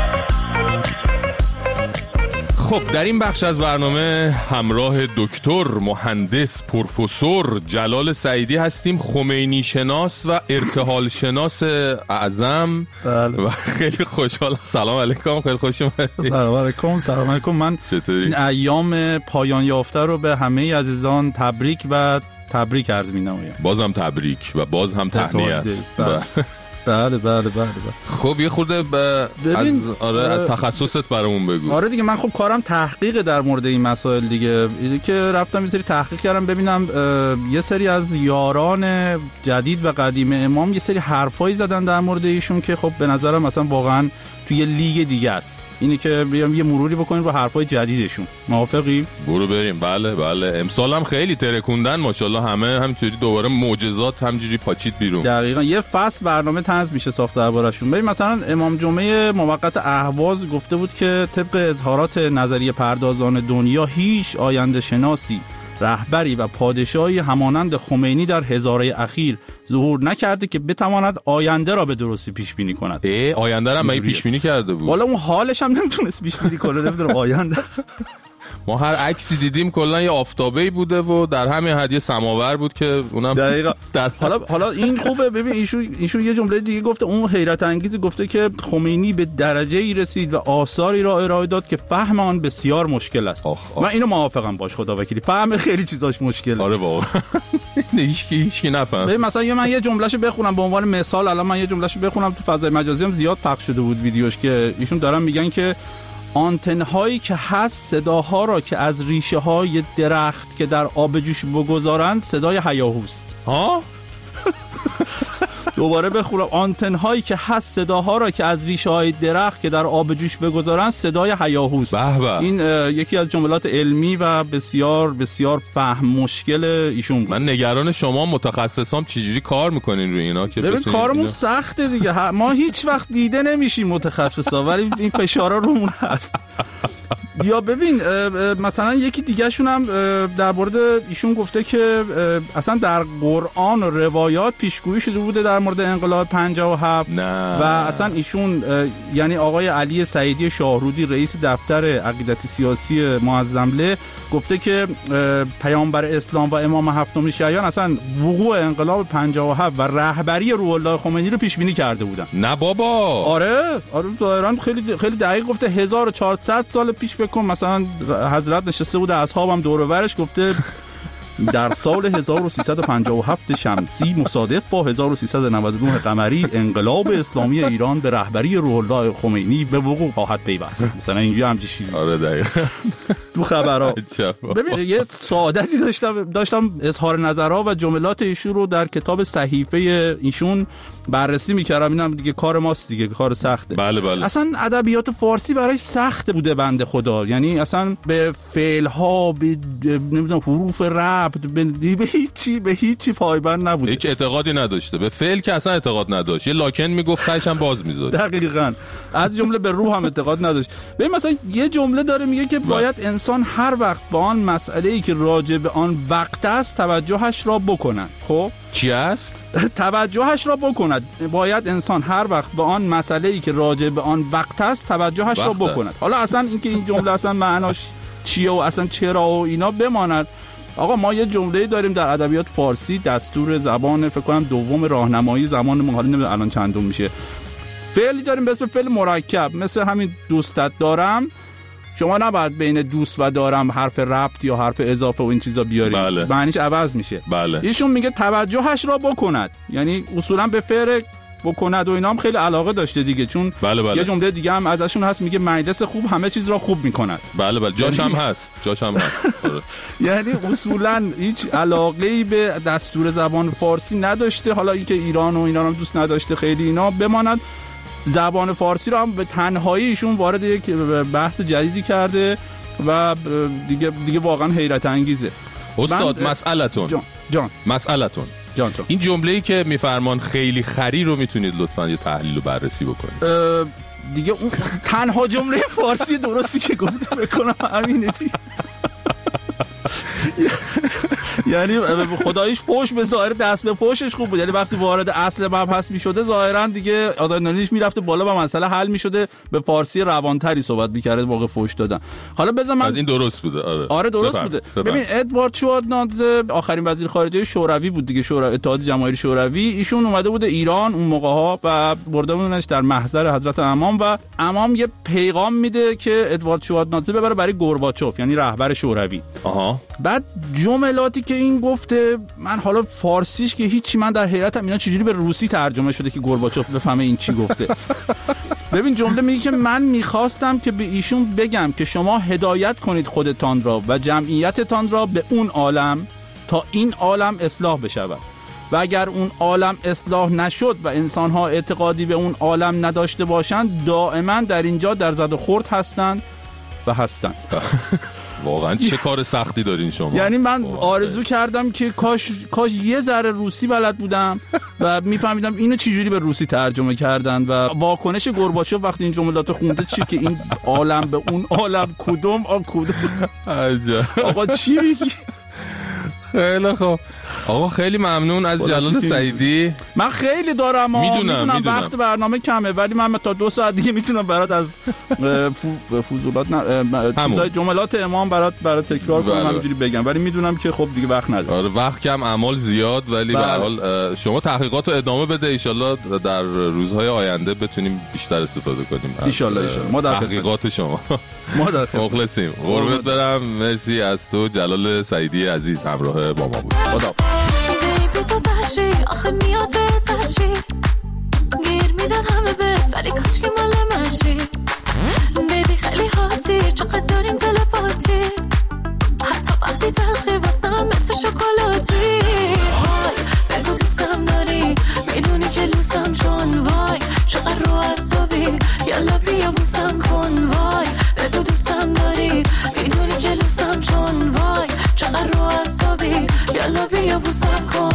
خب در این بخش از برنامه همراه دکتر مهندس پروفسور جلال سعیدی هستیم، خمینی شناس و ارتحال شناس اعظم. بله. و خیلی خوشحالم. سلام علیکم. خیلی خوش اومدید. سلام علیکم. سلام علیکم. من این ایام پایان یافته رو به همه عزیزان تبریک عرض می‌نمایم. بازم تبریک و باز هم تهنیت. بله. خب یه خورده از تخصصت برامون بگو. آره دیگه، من خب کارم تحقیق در مورد این مسائل دیگه. اینه که رفتم یه سری تحقیق کردم ببینم یه سری از یاران جدید و قدیم امام یه سری حرفایی زدن در مورد ایشون که خب به نظرم مثلا واقعا توی یه لیگ دیگه است. اینه که بیام یه مروری بکنیم رو حرفای جدیدشون. موافقی؟ برو بریم. بله امسال هم خیلی ترکوندن ماشاءالله، همه همینجوری دوباره معجزات همینجوری پاچید بیرون. دقیقاً یه فصل برنامه طنز میشه ساخت دربارشون. ببین مثلا امام جمعه موقت اهواز گفته بود که طبق اظهارات نظریه پردازان دنیا هیچ آینده شناسی، رهبری و پادشاهی همانند خمینی در هزاره اخیر ظهور نکرده که بتواند آینده را به درستی پیش بینی کند. آینده را من پیش بینی کرده بود. والا اون حالش هم نمیتونست پیش بینی کنه، نمیدونه آینده. ما هر عکسی دیدیم کلا یه آفتابه‌ای بوده و در همین حد یه سماور بود که اونم دقیقاً حالا این خوبه. ببین ایشون یه جمله دیگه گفته، اون حیرت انگیزی گفته که خمینی به درجه‌ای رسید و آثاری را ارائه داد که فهم آن بسیار مشکل است. من اینو موافقم باش، خدا وکیلی فهم خیلی چیزاش مشکله. آره واقعا هیچکی نفهم. ببین مثلا من یه جملهشو بخونم به عنوان مثال. الان من یه جملهشو بخونم، تو فضای مجازی هم زیاد پخش شده بود ویدیوش که ایشون دارن میگن که آنتن هایی که هست صداها را که از ریشه های درخت که در آب جوش بگذارند صدای هیاهوست. ها؟ دوباره بخونم. آنتن هایی که هست صداها را که از ریشه های درخت که در آب جوش بگذارند صدای هیاهوست. این یکی از جملات علمی و بسیار بسیار فهم مشکل ایشون بود. من نگران شما متخصصام چجوری کار میکنین روی اینا که ببین کارمون سخته دیگه. ما هیچ وقت دیده نمیشیم متخصصا، ولی این فشارا رومون هست. یا ببین مثلا یکی دیگه شون هم در مورد ایشون گفته که اصلا در قرآن و روایات پیشگویی شده بوده در مورد انقلاب 57. و اصلا ایشون یعنی آقای علی سعیدی شاهرودی رئیس دفتر عقیدت سیاسی معظمله گفته که پیامبر اسلام و امام هفتم شیعیان اصلا وقوع انقلاب 57 و رهبری روح الله خمینی رو پیش بینی کرده بودن. نه بابا. آره ظاهرا خیلی دقیق گفته. 1400 سال پیش بکن مثلا حضرت نشسته بوده، اصحابم دور و برش، گفته در سال 1357 شمسی مصادف با 1399 قمری انقلاب اسلامی ایران به رهبری روح الله خمینی به وقوع خواهد پیوست. مثلا اینجوری همچین چیزی. آره دقیقاً تو خبرها. ببین یه سعادتی داشتم اظهار نظرها و جملات ایشون رو در کتاب صحیفه ایشون بررسی می‌کردم. اینم دیگه کار ماست دیگه، کار سخته. بله. اصلا ادبیات فارسی براش سخت بوده بنده خدا. یعنی اصلا به فعل‌ها، به نمیدونم حروف ربط، به هیچی پایبند نبوده. هیچ اعتقادی نداشته. به فعل که اصلا اعتقاد نداشت. یه لاکن میگفت تاش هم باز میذاشت. دقیقاً. از جمله به روح هم اعتقاد نداشت. ببین مثلا یه جمله داره میگه که باید انسان هر وقت با آن مسئله‌ای که راجع به آن وقت است توجهش را بکند. خب چی است؟ توجهش را بکند. باید انسان هر وقت به آن مسئله‌ای که راجع به آن وقت است توجهش را بکند. حالا اصلا اینکه این جمله اصلا معناش چیه و اصلا چرا و اینا بماند. آقا ما یه جمله داریم در ادبیات فارسی، دستور زبان فکر کنم دوم راهنمایی زمان ما، حالا نمیدونم الان چندم میشه، فعلی داریم به اسم فعل مرکب، مثل همین دوستت دارم. شما نباید بین دوست و دارم حرف ربط یا حرف اضافه و این چیزا بیارید. بله. معنیش عوض میشه. بله. ایشون میگه توجهش را بکند، یعنی اصولا به فعل بکند و اینا هم خیلی علاقه داشته دیگه، چون بله. یه جمله دیگه هم ازشون هست میگه مجلس خوب همه چیز را خوب میکند. بله جاش هم هست. یعنی اصولا هیچ علاقه‌ای به دستور زبان فارسی نداشته. حالا اینکه ایران و اینا هم دوست نداشته خیلی اینا بماند. زبان فارسی رو هم به تنهایی ایشون وارد یک بحث جدیدی کرده و دیگه واقعا حیرت انگیزه. استاد مسئلتون جان مسئلتون جان این جمله‌ای که میفرمان خیلی خری رو میتونید لطفاً یه تحلیل و بررسی بکنید؟ دیگه اون تنها جمله فارسی درستی که گفت بکنم همینه. یعنی خداییش فوش به ظاهر دست به فوشش خوب بود، یعنی وقتی وارد اصل مبحث میشده ظاهرا دیگه آدرنالینش میرفته بالا و مسئله حل میشده، به فارسی روانتری صحبت میکرد موقع فوش دادن. حالا بذار من از این درست بوده. آره درست بوده. ببین ادوارد شوارتنادزه آخرین وزیر خارجه شوروی بود دیگه، اتحاد جماهیر شوروی. ایشون اومده بود ایران اون موقع ها و برده بودنش در محضر حضرت امام و امام یه پیغام میده که ادوارد شوارتنادزه ببره برای گورباچوف یعنی رهبر شوروی. بعد جملاتی که این گفته، من حالا فارسیش که هیچی، من در حیرتم اینا چجوری به روسی ترجمه شده که گورباچوف بفهمه این چی گفته. ببین جمله میگه که من میخواستم که به ایشون بگم که شما هدایت کنید خودتان را و جمعیتتان را به اون عالم تا این عالم اصلاح بشود و اگر اون عالم اصلاح نشد و انسانها اعتقادی به اون عالم نداشته باشند دائما در اینجا در زد و خورد هستند و هستند. واقعا چه کار سختی دارین شما. یعنی من آرزو کردم که کاش یه ذره روسی بلد بودم و میفهمیدم اینو چجوری به روسی ترجمه کردن و واکنش گورباچوف وقتی این جملات خونده چی که این عالم به اون عالم کدوم آقا چی میگی؟ خیلی خوب آقا، خیلی ممنون از جلال سعیدی. من خیلی دارم میدونم وقت برنامه کمه ولی من تا 2 ساعت دیگه میتونم برات از فضولات چیزای جملات امام برات تکرار کنم همینجوری بگم، ولی میدونم که خب دیگه وقت ندارم. آره وقت کم، اعمال زیاد، ولی به هر حال شما تحقیقات رو ادامه بده، ان شاءالله در روزهای آینده بتونیم بیشتر استفاده کنیم ان شاءالله. ما در تحقیقات شما ما در مخلصیم. قربونت برم. مرسی از تو جلال سعیدی عزیز همراه با ما بود. خدا بیبی تو تحشی آخه میاد به تحشی گیر میدن همه به ولی کاش که مال منشی بیبی خیلی حاتی چقدر داریم تلپاتی حتی وقتی تلخی واسم مثل شکلاتی های بگو دوستم داری میدونی که لوسم چون وای چقدر رو عصبی یلا بیا بوسم کن وای بگو دوستم داری میدونی که لوسم چون وای چقدر رو عصبی یلا بیا بوسم کن.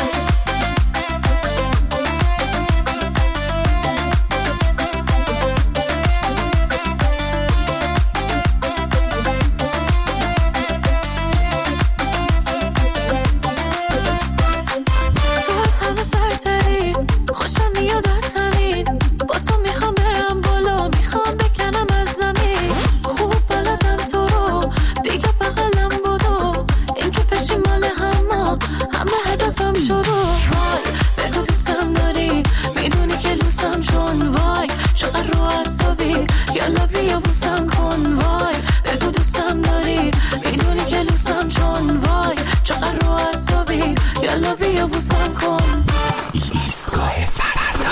خوشم میاد از همین با تو میخوام برم بالا میخوام بکنم از زمین خوب بلدم تو رو دیگه بغلم بودو این که پشی مال همه هدفم شروع وای بگو دوستم داری میدونی که لوسم چون وای چقدر رو عصبی یلا بیا بوسم کن وای بگو دوستم داری میدونی که لوسم چون وای چقدر رو عصبی یلا بیا بوسم کن. ایستگاه فردا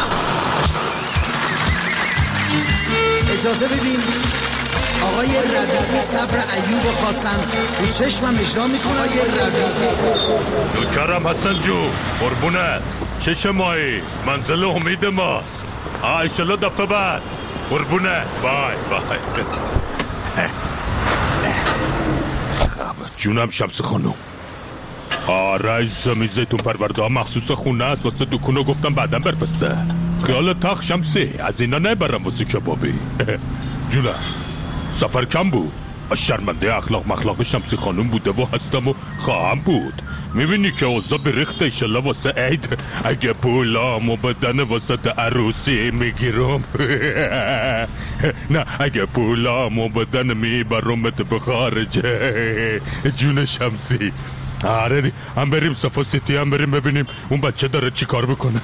اجازه بدین آقای ربیعی صبر ایوب خواستن رو چشمم اجرا میکنه. آقای ربیعی نوکرم حسن جو قربونت چش مایی منزل امید ماست. ایشالله دفعه بعد قربونت. بای جونم شمس خانم. آره زمی زیتون پرورده مخصوص خونه است واسه دکونو گفتم بعدم برفسته. خیال تخ شمسی از اینا نبرم واسه کبابی. جونم سفر کم بود، شرمنده اخلاق مخلاق شمسی خانم بوده و هستم و خواهم بود. میبینی که اوضاع بریخته ایشالله واسه عید اگه پولامو بدن واسه عروسی میگیرم. نه اگه پولامو بدن میبرمت به خارجه. جون شمسی. آره دی هم بریم صفا سیتی هم بریم ببینیم اون بچه داره چی کار بکنه.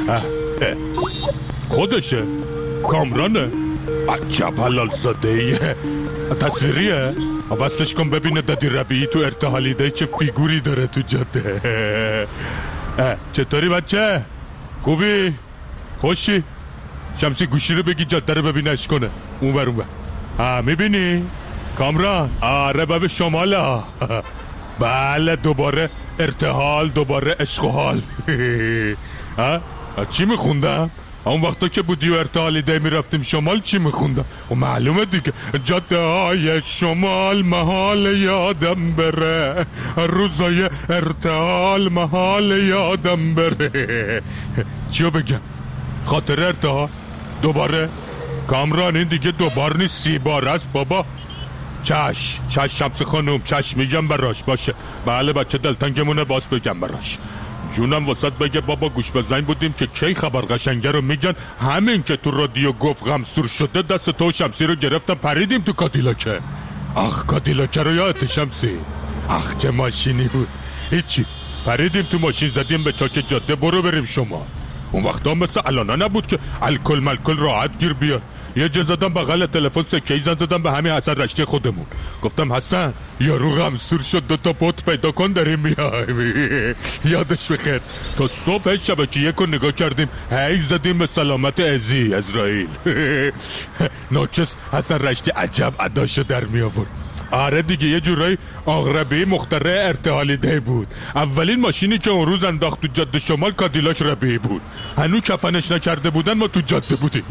خودشه کامرانه عجب حلال زاده ایه تصویریه وصلش کن ببینه دادی ربیعی تو ارتحالیده چه فیگوری داره تو جاده. چطوری بچه؟ خوبی؟ خوشی؟ شمسی گوشی رو بگی جاده رو ببینش کنه اون ور میبینی؟ کامران آره باب شماله. بله دوباره ارتحال دوباره عشق و حال. چی میخوندم؟ اون وقتا که بودی و ارتحالی دی میرفتیم شمال چی میخوندم؟ و معلومه دیگه جاده های شمال محال یادم بره، روزای ارتحال محال یادم بره. چیو بگم؟ خاطر ارتحال دوباره؟ کامران این دیگه دوبار نیست 30 بار است بابا. چش شمس خانوم، چش میگم براش. باشه بله بچه دلتنگمونه، باز بگم براش. جونم واسط بگه بابا گوش بزنگ بودیم که کی خبر قشنگه رو میگن. همین که تو رادیو گفت غمسور شده دست تو شمسی رو گرفتم پریدیم تو کادیلاکه. آخ کادیلاکه رو یادت شمسی؟ آخ چه ماشینی بود. هیچی پریدیم تو ماشین زدیم به چاک جاده برو بریم شما. اون وقتا مثل الانا نبود که الکل ملکل راحت گیر بیاد. یه جا زدم بغل تلفن سکه‌ای زدم به همین حسن رشتی خودمون. گفتم حسن یارو غمسور شد 2 تا پوت پیدا کن داریم میایم. یادش بخیر تا صبح شبکیه کن نگاه کردیم هی زدیم به سلامت ازی اسرائیل. ناکس حسن رشتی عجب اداشو در می آورد. آره دیگه یه جورایی آقربی مخترع ارتحالی دی بود. اولین ماشینی که اون روز انداخت تو جاده شمال کادیلاک ربیعی بود. هنو کفنش نکرده بودن ما تو جاده بودیم.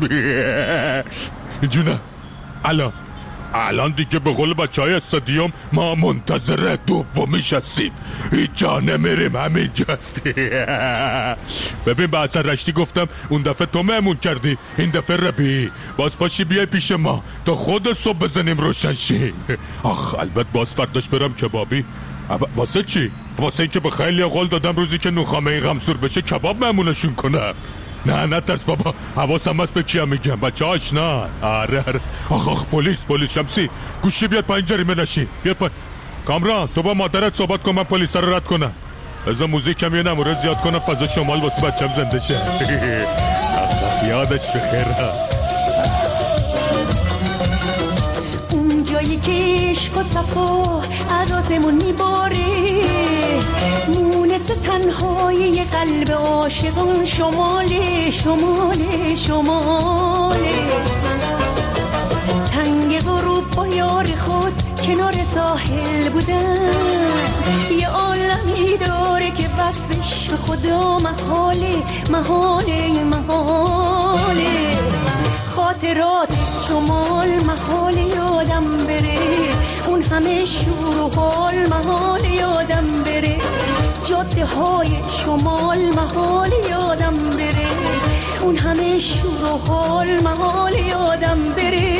جونه الان دیگه به قول بچهای استادیوم ما منتظر دومیش هستیم. هیچ جا نمیریم همینجا هستیم. ببین به حسن رشتی گفتم اون دفعه تو مهمون کردی، این دفعه ربیعی. باز پاشی بیای پیش ما تا خود صبح بزنیم روشن شیم. آخ البته باز فرداش برم کبابی. واسه چی؟ واسه این که به خیلی قول دادم روزی که نوخامه این غمسور بشه کباب مهمونشون کنم. نه ترس بابا، حواسم هست به کیم میگم بچه آشنا. آره آخ پلیس شمسی گوشی بیاد پایین جریمه نشی. بیاد پایین. کامران تو با مادرت صحبت کن من پلیس رو رد کنم. بذار موزیک کم یه نموره زیاد کنم فضا شمال واسه بچم زنده شه. یادش بخیر. اون جایی که عشق و صفا از آسمون میباره، مونس تنهای قلب عاشقان شماله. تنگ غروب با یار خود کنار ساحل بودن، یه عالمی داره که وصفش به خدا محاله. خاطرات شمال محال یادم بره، اون همه شور و حال محال یادم بره. جاده های شمال محال یادم بره، اون همه شور و حال محال یادم بره.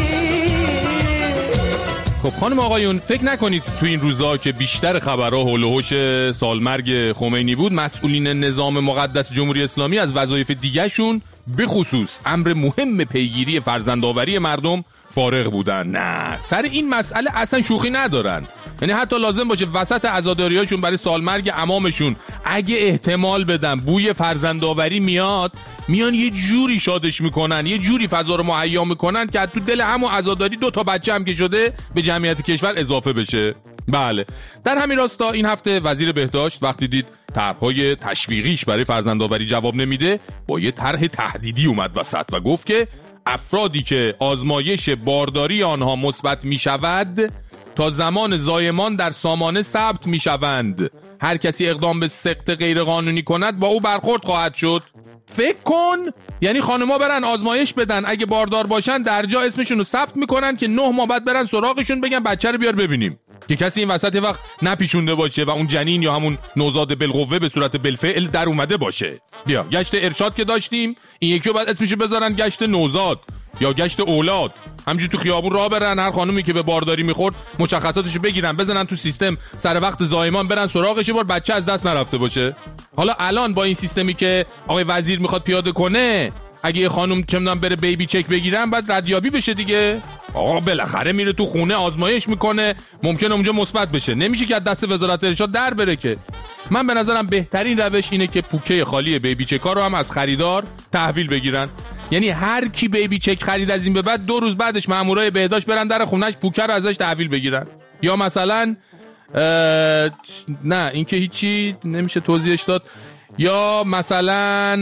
خب خانم آقایون فکر نکنید تو این روزا که بیشتر خبرها حول و حوش سالمرگ خمینی بود مسئولین نظام مقدس جمهوری اسلامی از وظایف دیگه‌شون به خصوص امر مهم پیگیری فرزندآوری مردم فارغ بودن. نه سر این مسئله اصلا شوخی ندارن. یعنی حتی لازم باشه وسط عزاداریاشون برای سالمرگ عمامشون اگه احتمال بدن بوی فرزندآوری میان یه جوری شادش میکنن، یه جوری فضا رو مهیا میکنن که تو دل همون عزاداری 2 تا بچه هم که شده به جمعیت کشور اضافه بشه. بله در همین راستا این هفته وزیر بهداشت وقتی دید طرح‌های تشویقیش برای فرزندآوری جواب نمیده با یه طرح تهدیدی اومد وسط و گفت که افرادی که آزمایش بارداری آنها مثبت میشود تا زمان زایمان در سامانه ثبت میشوند. هر کسی اقدام به سقط غیرقانونی کند با او برخورد خواهد شد. فکر کن یعنی خانما برن آزمایش بدن اگه باردار باشن درجا اسمشون رو ثبت میکنن که 9 ماه بعد برن سراغشون بگن بچه رو بیار ببینیم که کسی این وسط وقت نپیشونده باشه و اون جنین یا همون نوزاد بالقوه به صورت بالفعل در اومده باشه. بیا گشت ارشاد که داشتیم این یکی رو بعد اسمشو بذارن گشت نوزاد یا گشت اولاد. همینجوری تو خیابون راه برن هر خانومی که به بارداری میخورد مشخصاتشو بگیرن بزنن تو سیستم سر وقت زایمان برن سراغش بار بچه از دست نرفته باشه. حالا الان با این سیستمی که آقای وزیر میخواد پیاده کنه اگه یه خانم چه میدونم بره بیبی چک بگیرن بعد ردیابی بشه دیگه. آقا بالاخره میره تو خونه آزمایش میکنه ممکنه اونجا مثبت بشه، نمیشه که از دست وزارت ارشاد در بره که. من به نظرم بهترین روش اینه که پوکه خالی بیبی چکا رو هم از خریدار تحویل بگیرن. یعنی هر کی بیبی چک خرید از این به بعد 2 روز بعدش مامورای بهداشت برن در خونه‌اش پوکه رو ازش تحویل بگیرن. یا مثلا نه این که هیچی نمیشه توضیحش داد. یا مثلا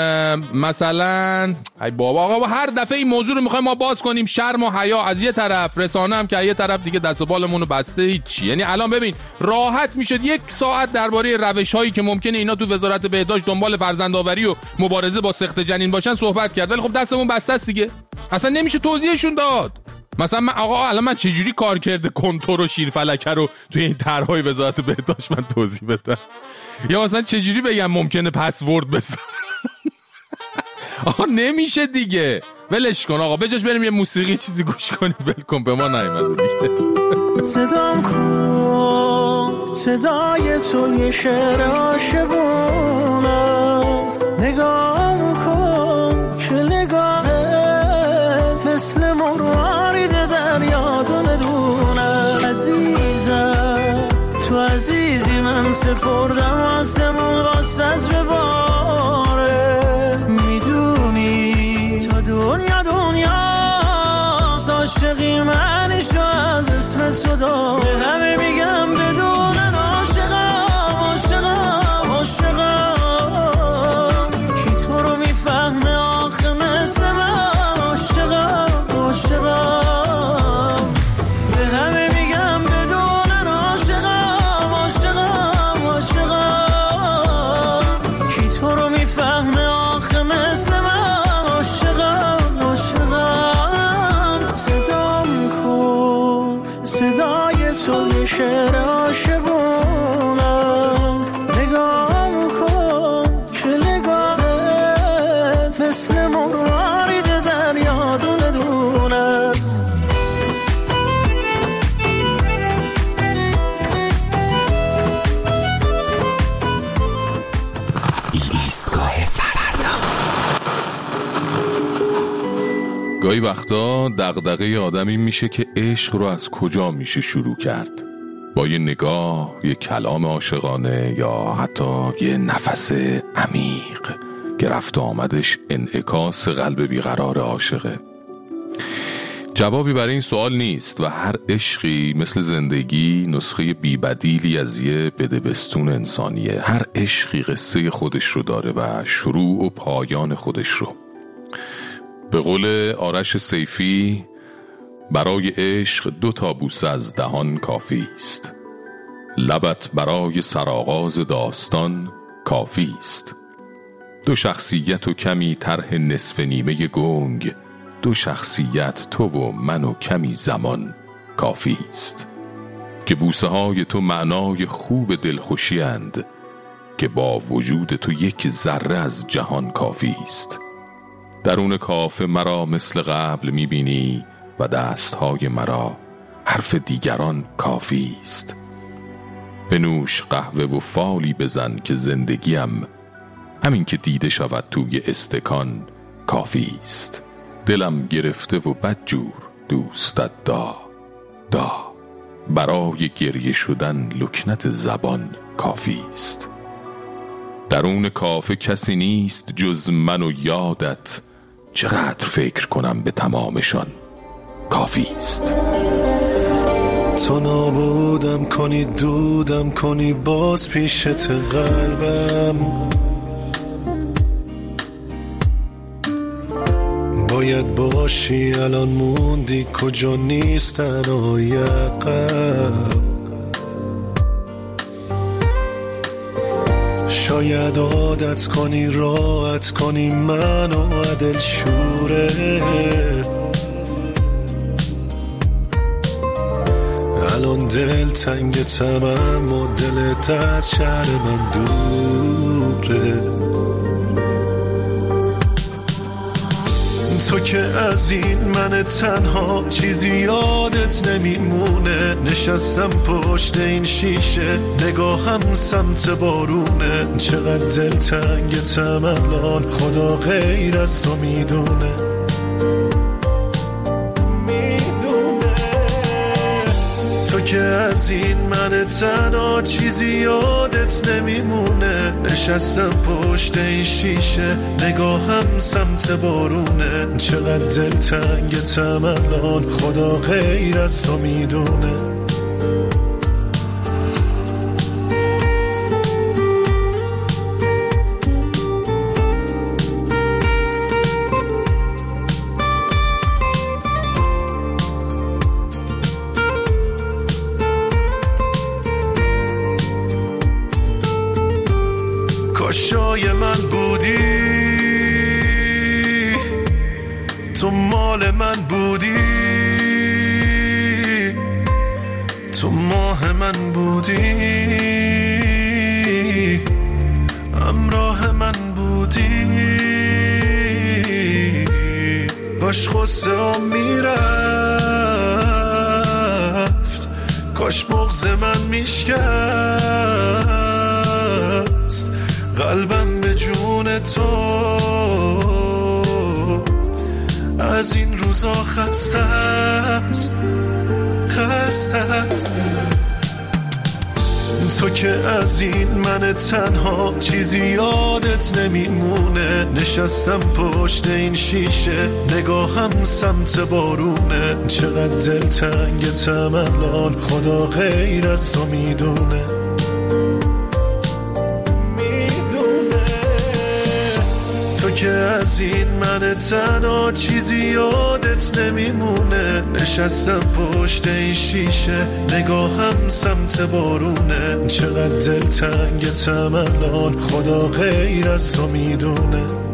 ای بابا آقا هر دفعه این موضوع رو میخوایم ما باز کنیم، شرم و حیا از یه طرف، رسانه هم که از یه طرف دیگه دست و بالمون رو بسته هیچی. یعنی الان ببین راحت میشد 1 ساعت درباره روش‌هایی که ممکنه اینا تو وزارت بهداشت دنبال فرزندآوری و مبارزه با سقط جنین باشن صحبت کرد، ولی خب دستمون بسته است دیگه، اصلا نمیشه توضیحشون داد. مثلا الان من چجوری کار کرده کنتور و شیرفلکه رو توی این طرح‌های وزارت بهداشت من توضیح بدم؟ یا مثلا چجوری بگم ممکنه پسورد بذارم؟ آقا نمیشه دیگه، ولش کن آقا، بجاش بریم یه موسیقی چیزی گوش کنیم، ول کن، به ما نیومده دیگه. صدام کن صدای تو یه شعر عاشقونه است، نگاه کن که نگاهت مثل مرارید دریا دونه عزیزم، تو عزیزی من سپردم آسمون راستت بباره، میدونی تا دنیا عاشقی منشو از اسم تو دار، به همه میگم بدونن عاشقم کی تو رو میفهمه آخه مثل من، عاشقم به همه میگم بدونن عاشقم کی تو رو میفهمه آخه مثل من، عاشقم صدام کن صدای تو یه شعر عاشقونه است، نگاه کن که نگاهت مثل مرارید دریا دونه است. ایستگاه فردا. گاهی وقتا دغدغه آدمی میشه که عشق رو از کجا میشه شروع کرد، با یه نگاه، یه کلام عاشقانه یا حتی یه نفس عمیق که رفت آمدش انعکاس قلب بیقرار عاشقه. جوابی برای این سوال نیست و هر عشقی مثل زندگی نسخه بی‌بدیلی از یه بدبستون انسانیه. هر عشقی قصه خودش رو داره و شروع و پایان خودش رو. به قول آرش سیفی برای عشق 2 بوسه از دهان کافی است، لبت برای سرآغاز داستان کافی است، 2 شخصیت و کمی طرح نصف نیمه گنگ، 2 شخصیت تو و من و کمی زمان کافی است، که بوسه های تو معنای خوب دلخوشی اند، که با وجود تو 1 ذره از جهان کافی است. درون کافه مرا مثل قبل میبینی و دستهای مرا حرف دیگران کافی است. بنوش قهوه و فالی بزن که زندگیم همین که دیده شود توی استکان کافی است. دلم گرفته و بدجور دوستت دا برای گریه شدن لکنت زبان کافی است. درون کافه کسی نیست جز من و یادت، چقدر فکر کنم به تمامشان کافی است. تو نابودم کنی دودم کنی باز پیشت قلبم، باید باشی الان موندی کجا نیستن آیقم، شاید عادت کنی راحت کنی منو عدل شوره، الان دل تنگ تمام و دلت از شهر من دوره. تو که از این من تنها چیزی یادت نمیمونه، نشستم پشت این شیشه نگاهم سمت بارونه، چقدر دل تنگتم الان خدا غیر از تو میدونه. تو که از این من تنها چیزی یادت نمیمونه، نشستم پشت این شیشه نگاهم سمت بارونه، چقدر دل تنگتم الان خدا غیر از تو میدونه. مال من بودی، تو ماه من بودی، همراه من بودی. کاش غصه ها میرفت، کاش بغض من میشکست قلبم به جون تو. از این روزا خسته است، خسته است. تو که از این من تنها چیزی یادت نمیمونه. نشستم پشت این شیشه نگاهم سمت بارونه. چقدر دلتنگتم الان، خدا غیر از تو میدونه. تو که از این من تنها چیزی یادت نمیمونه. نشستم پشت این شیشه نگاهم سمت بارونه. چقدر دلتنگتم الان، خدا غیر از تو میدونه.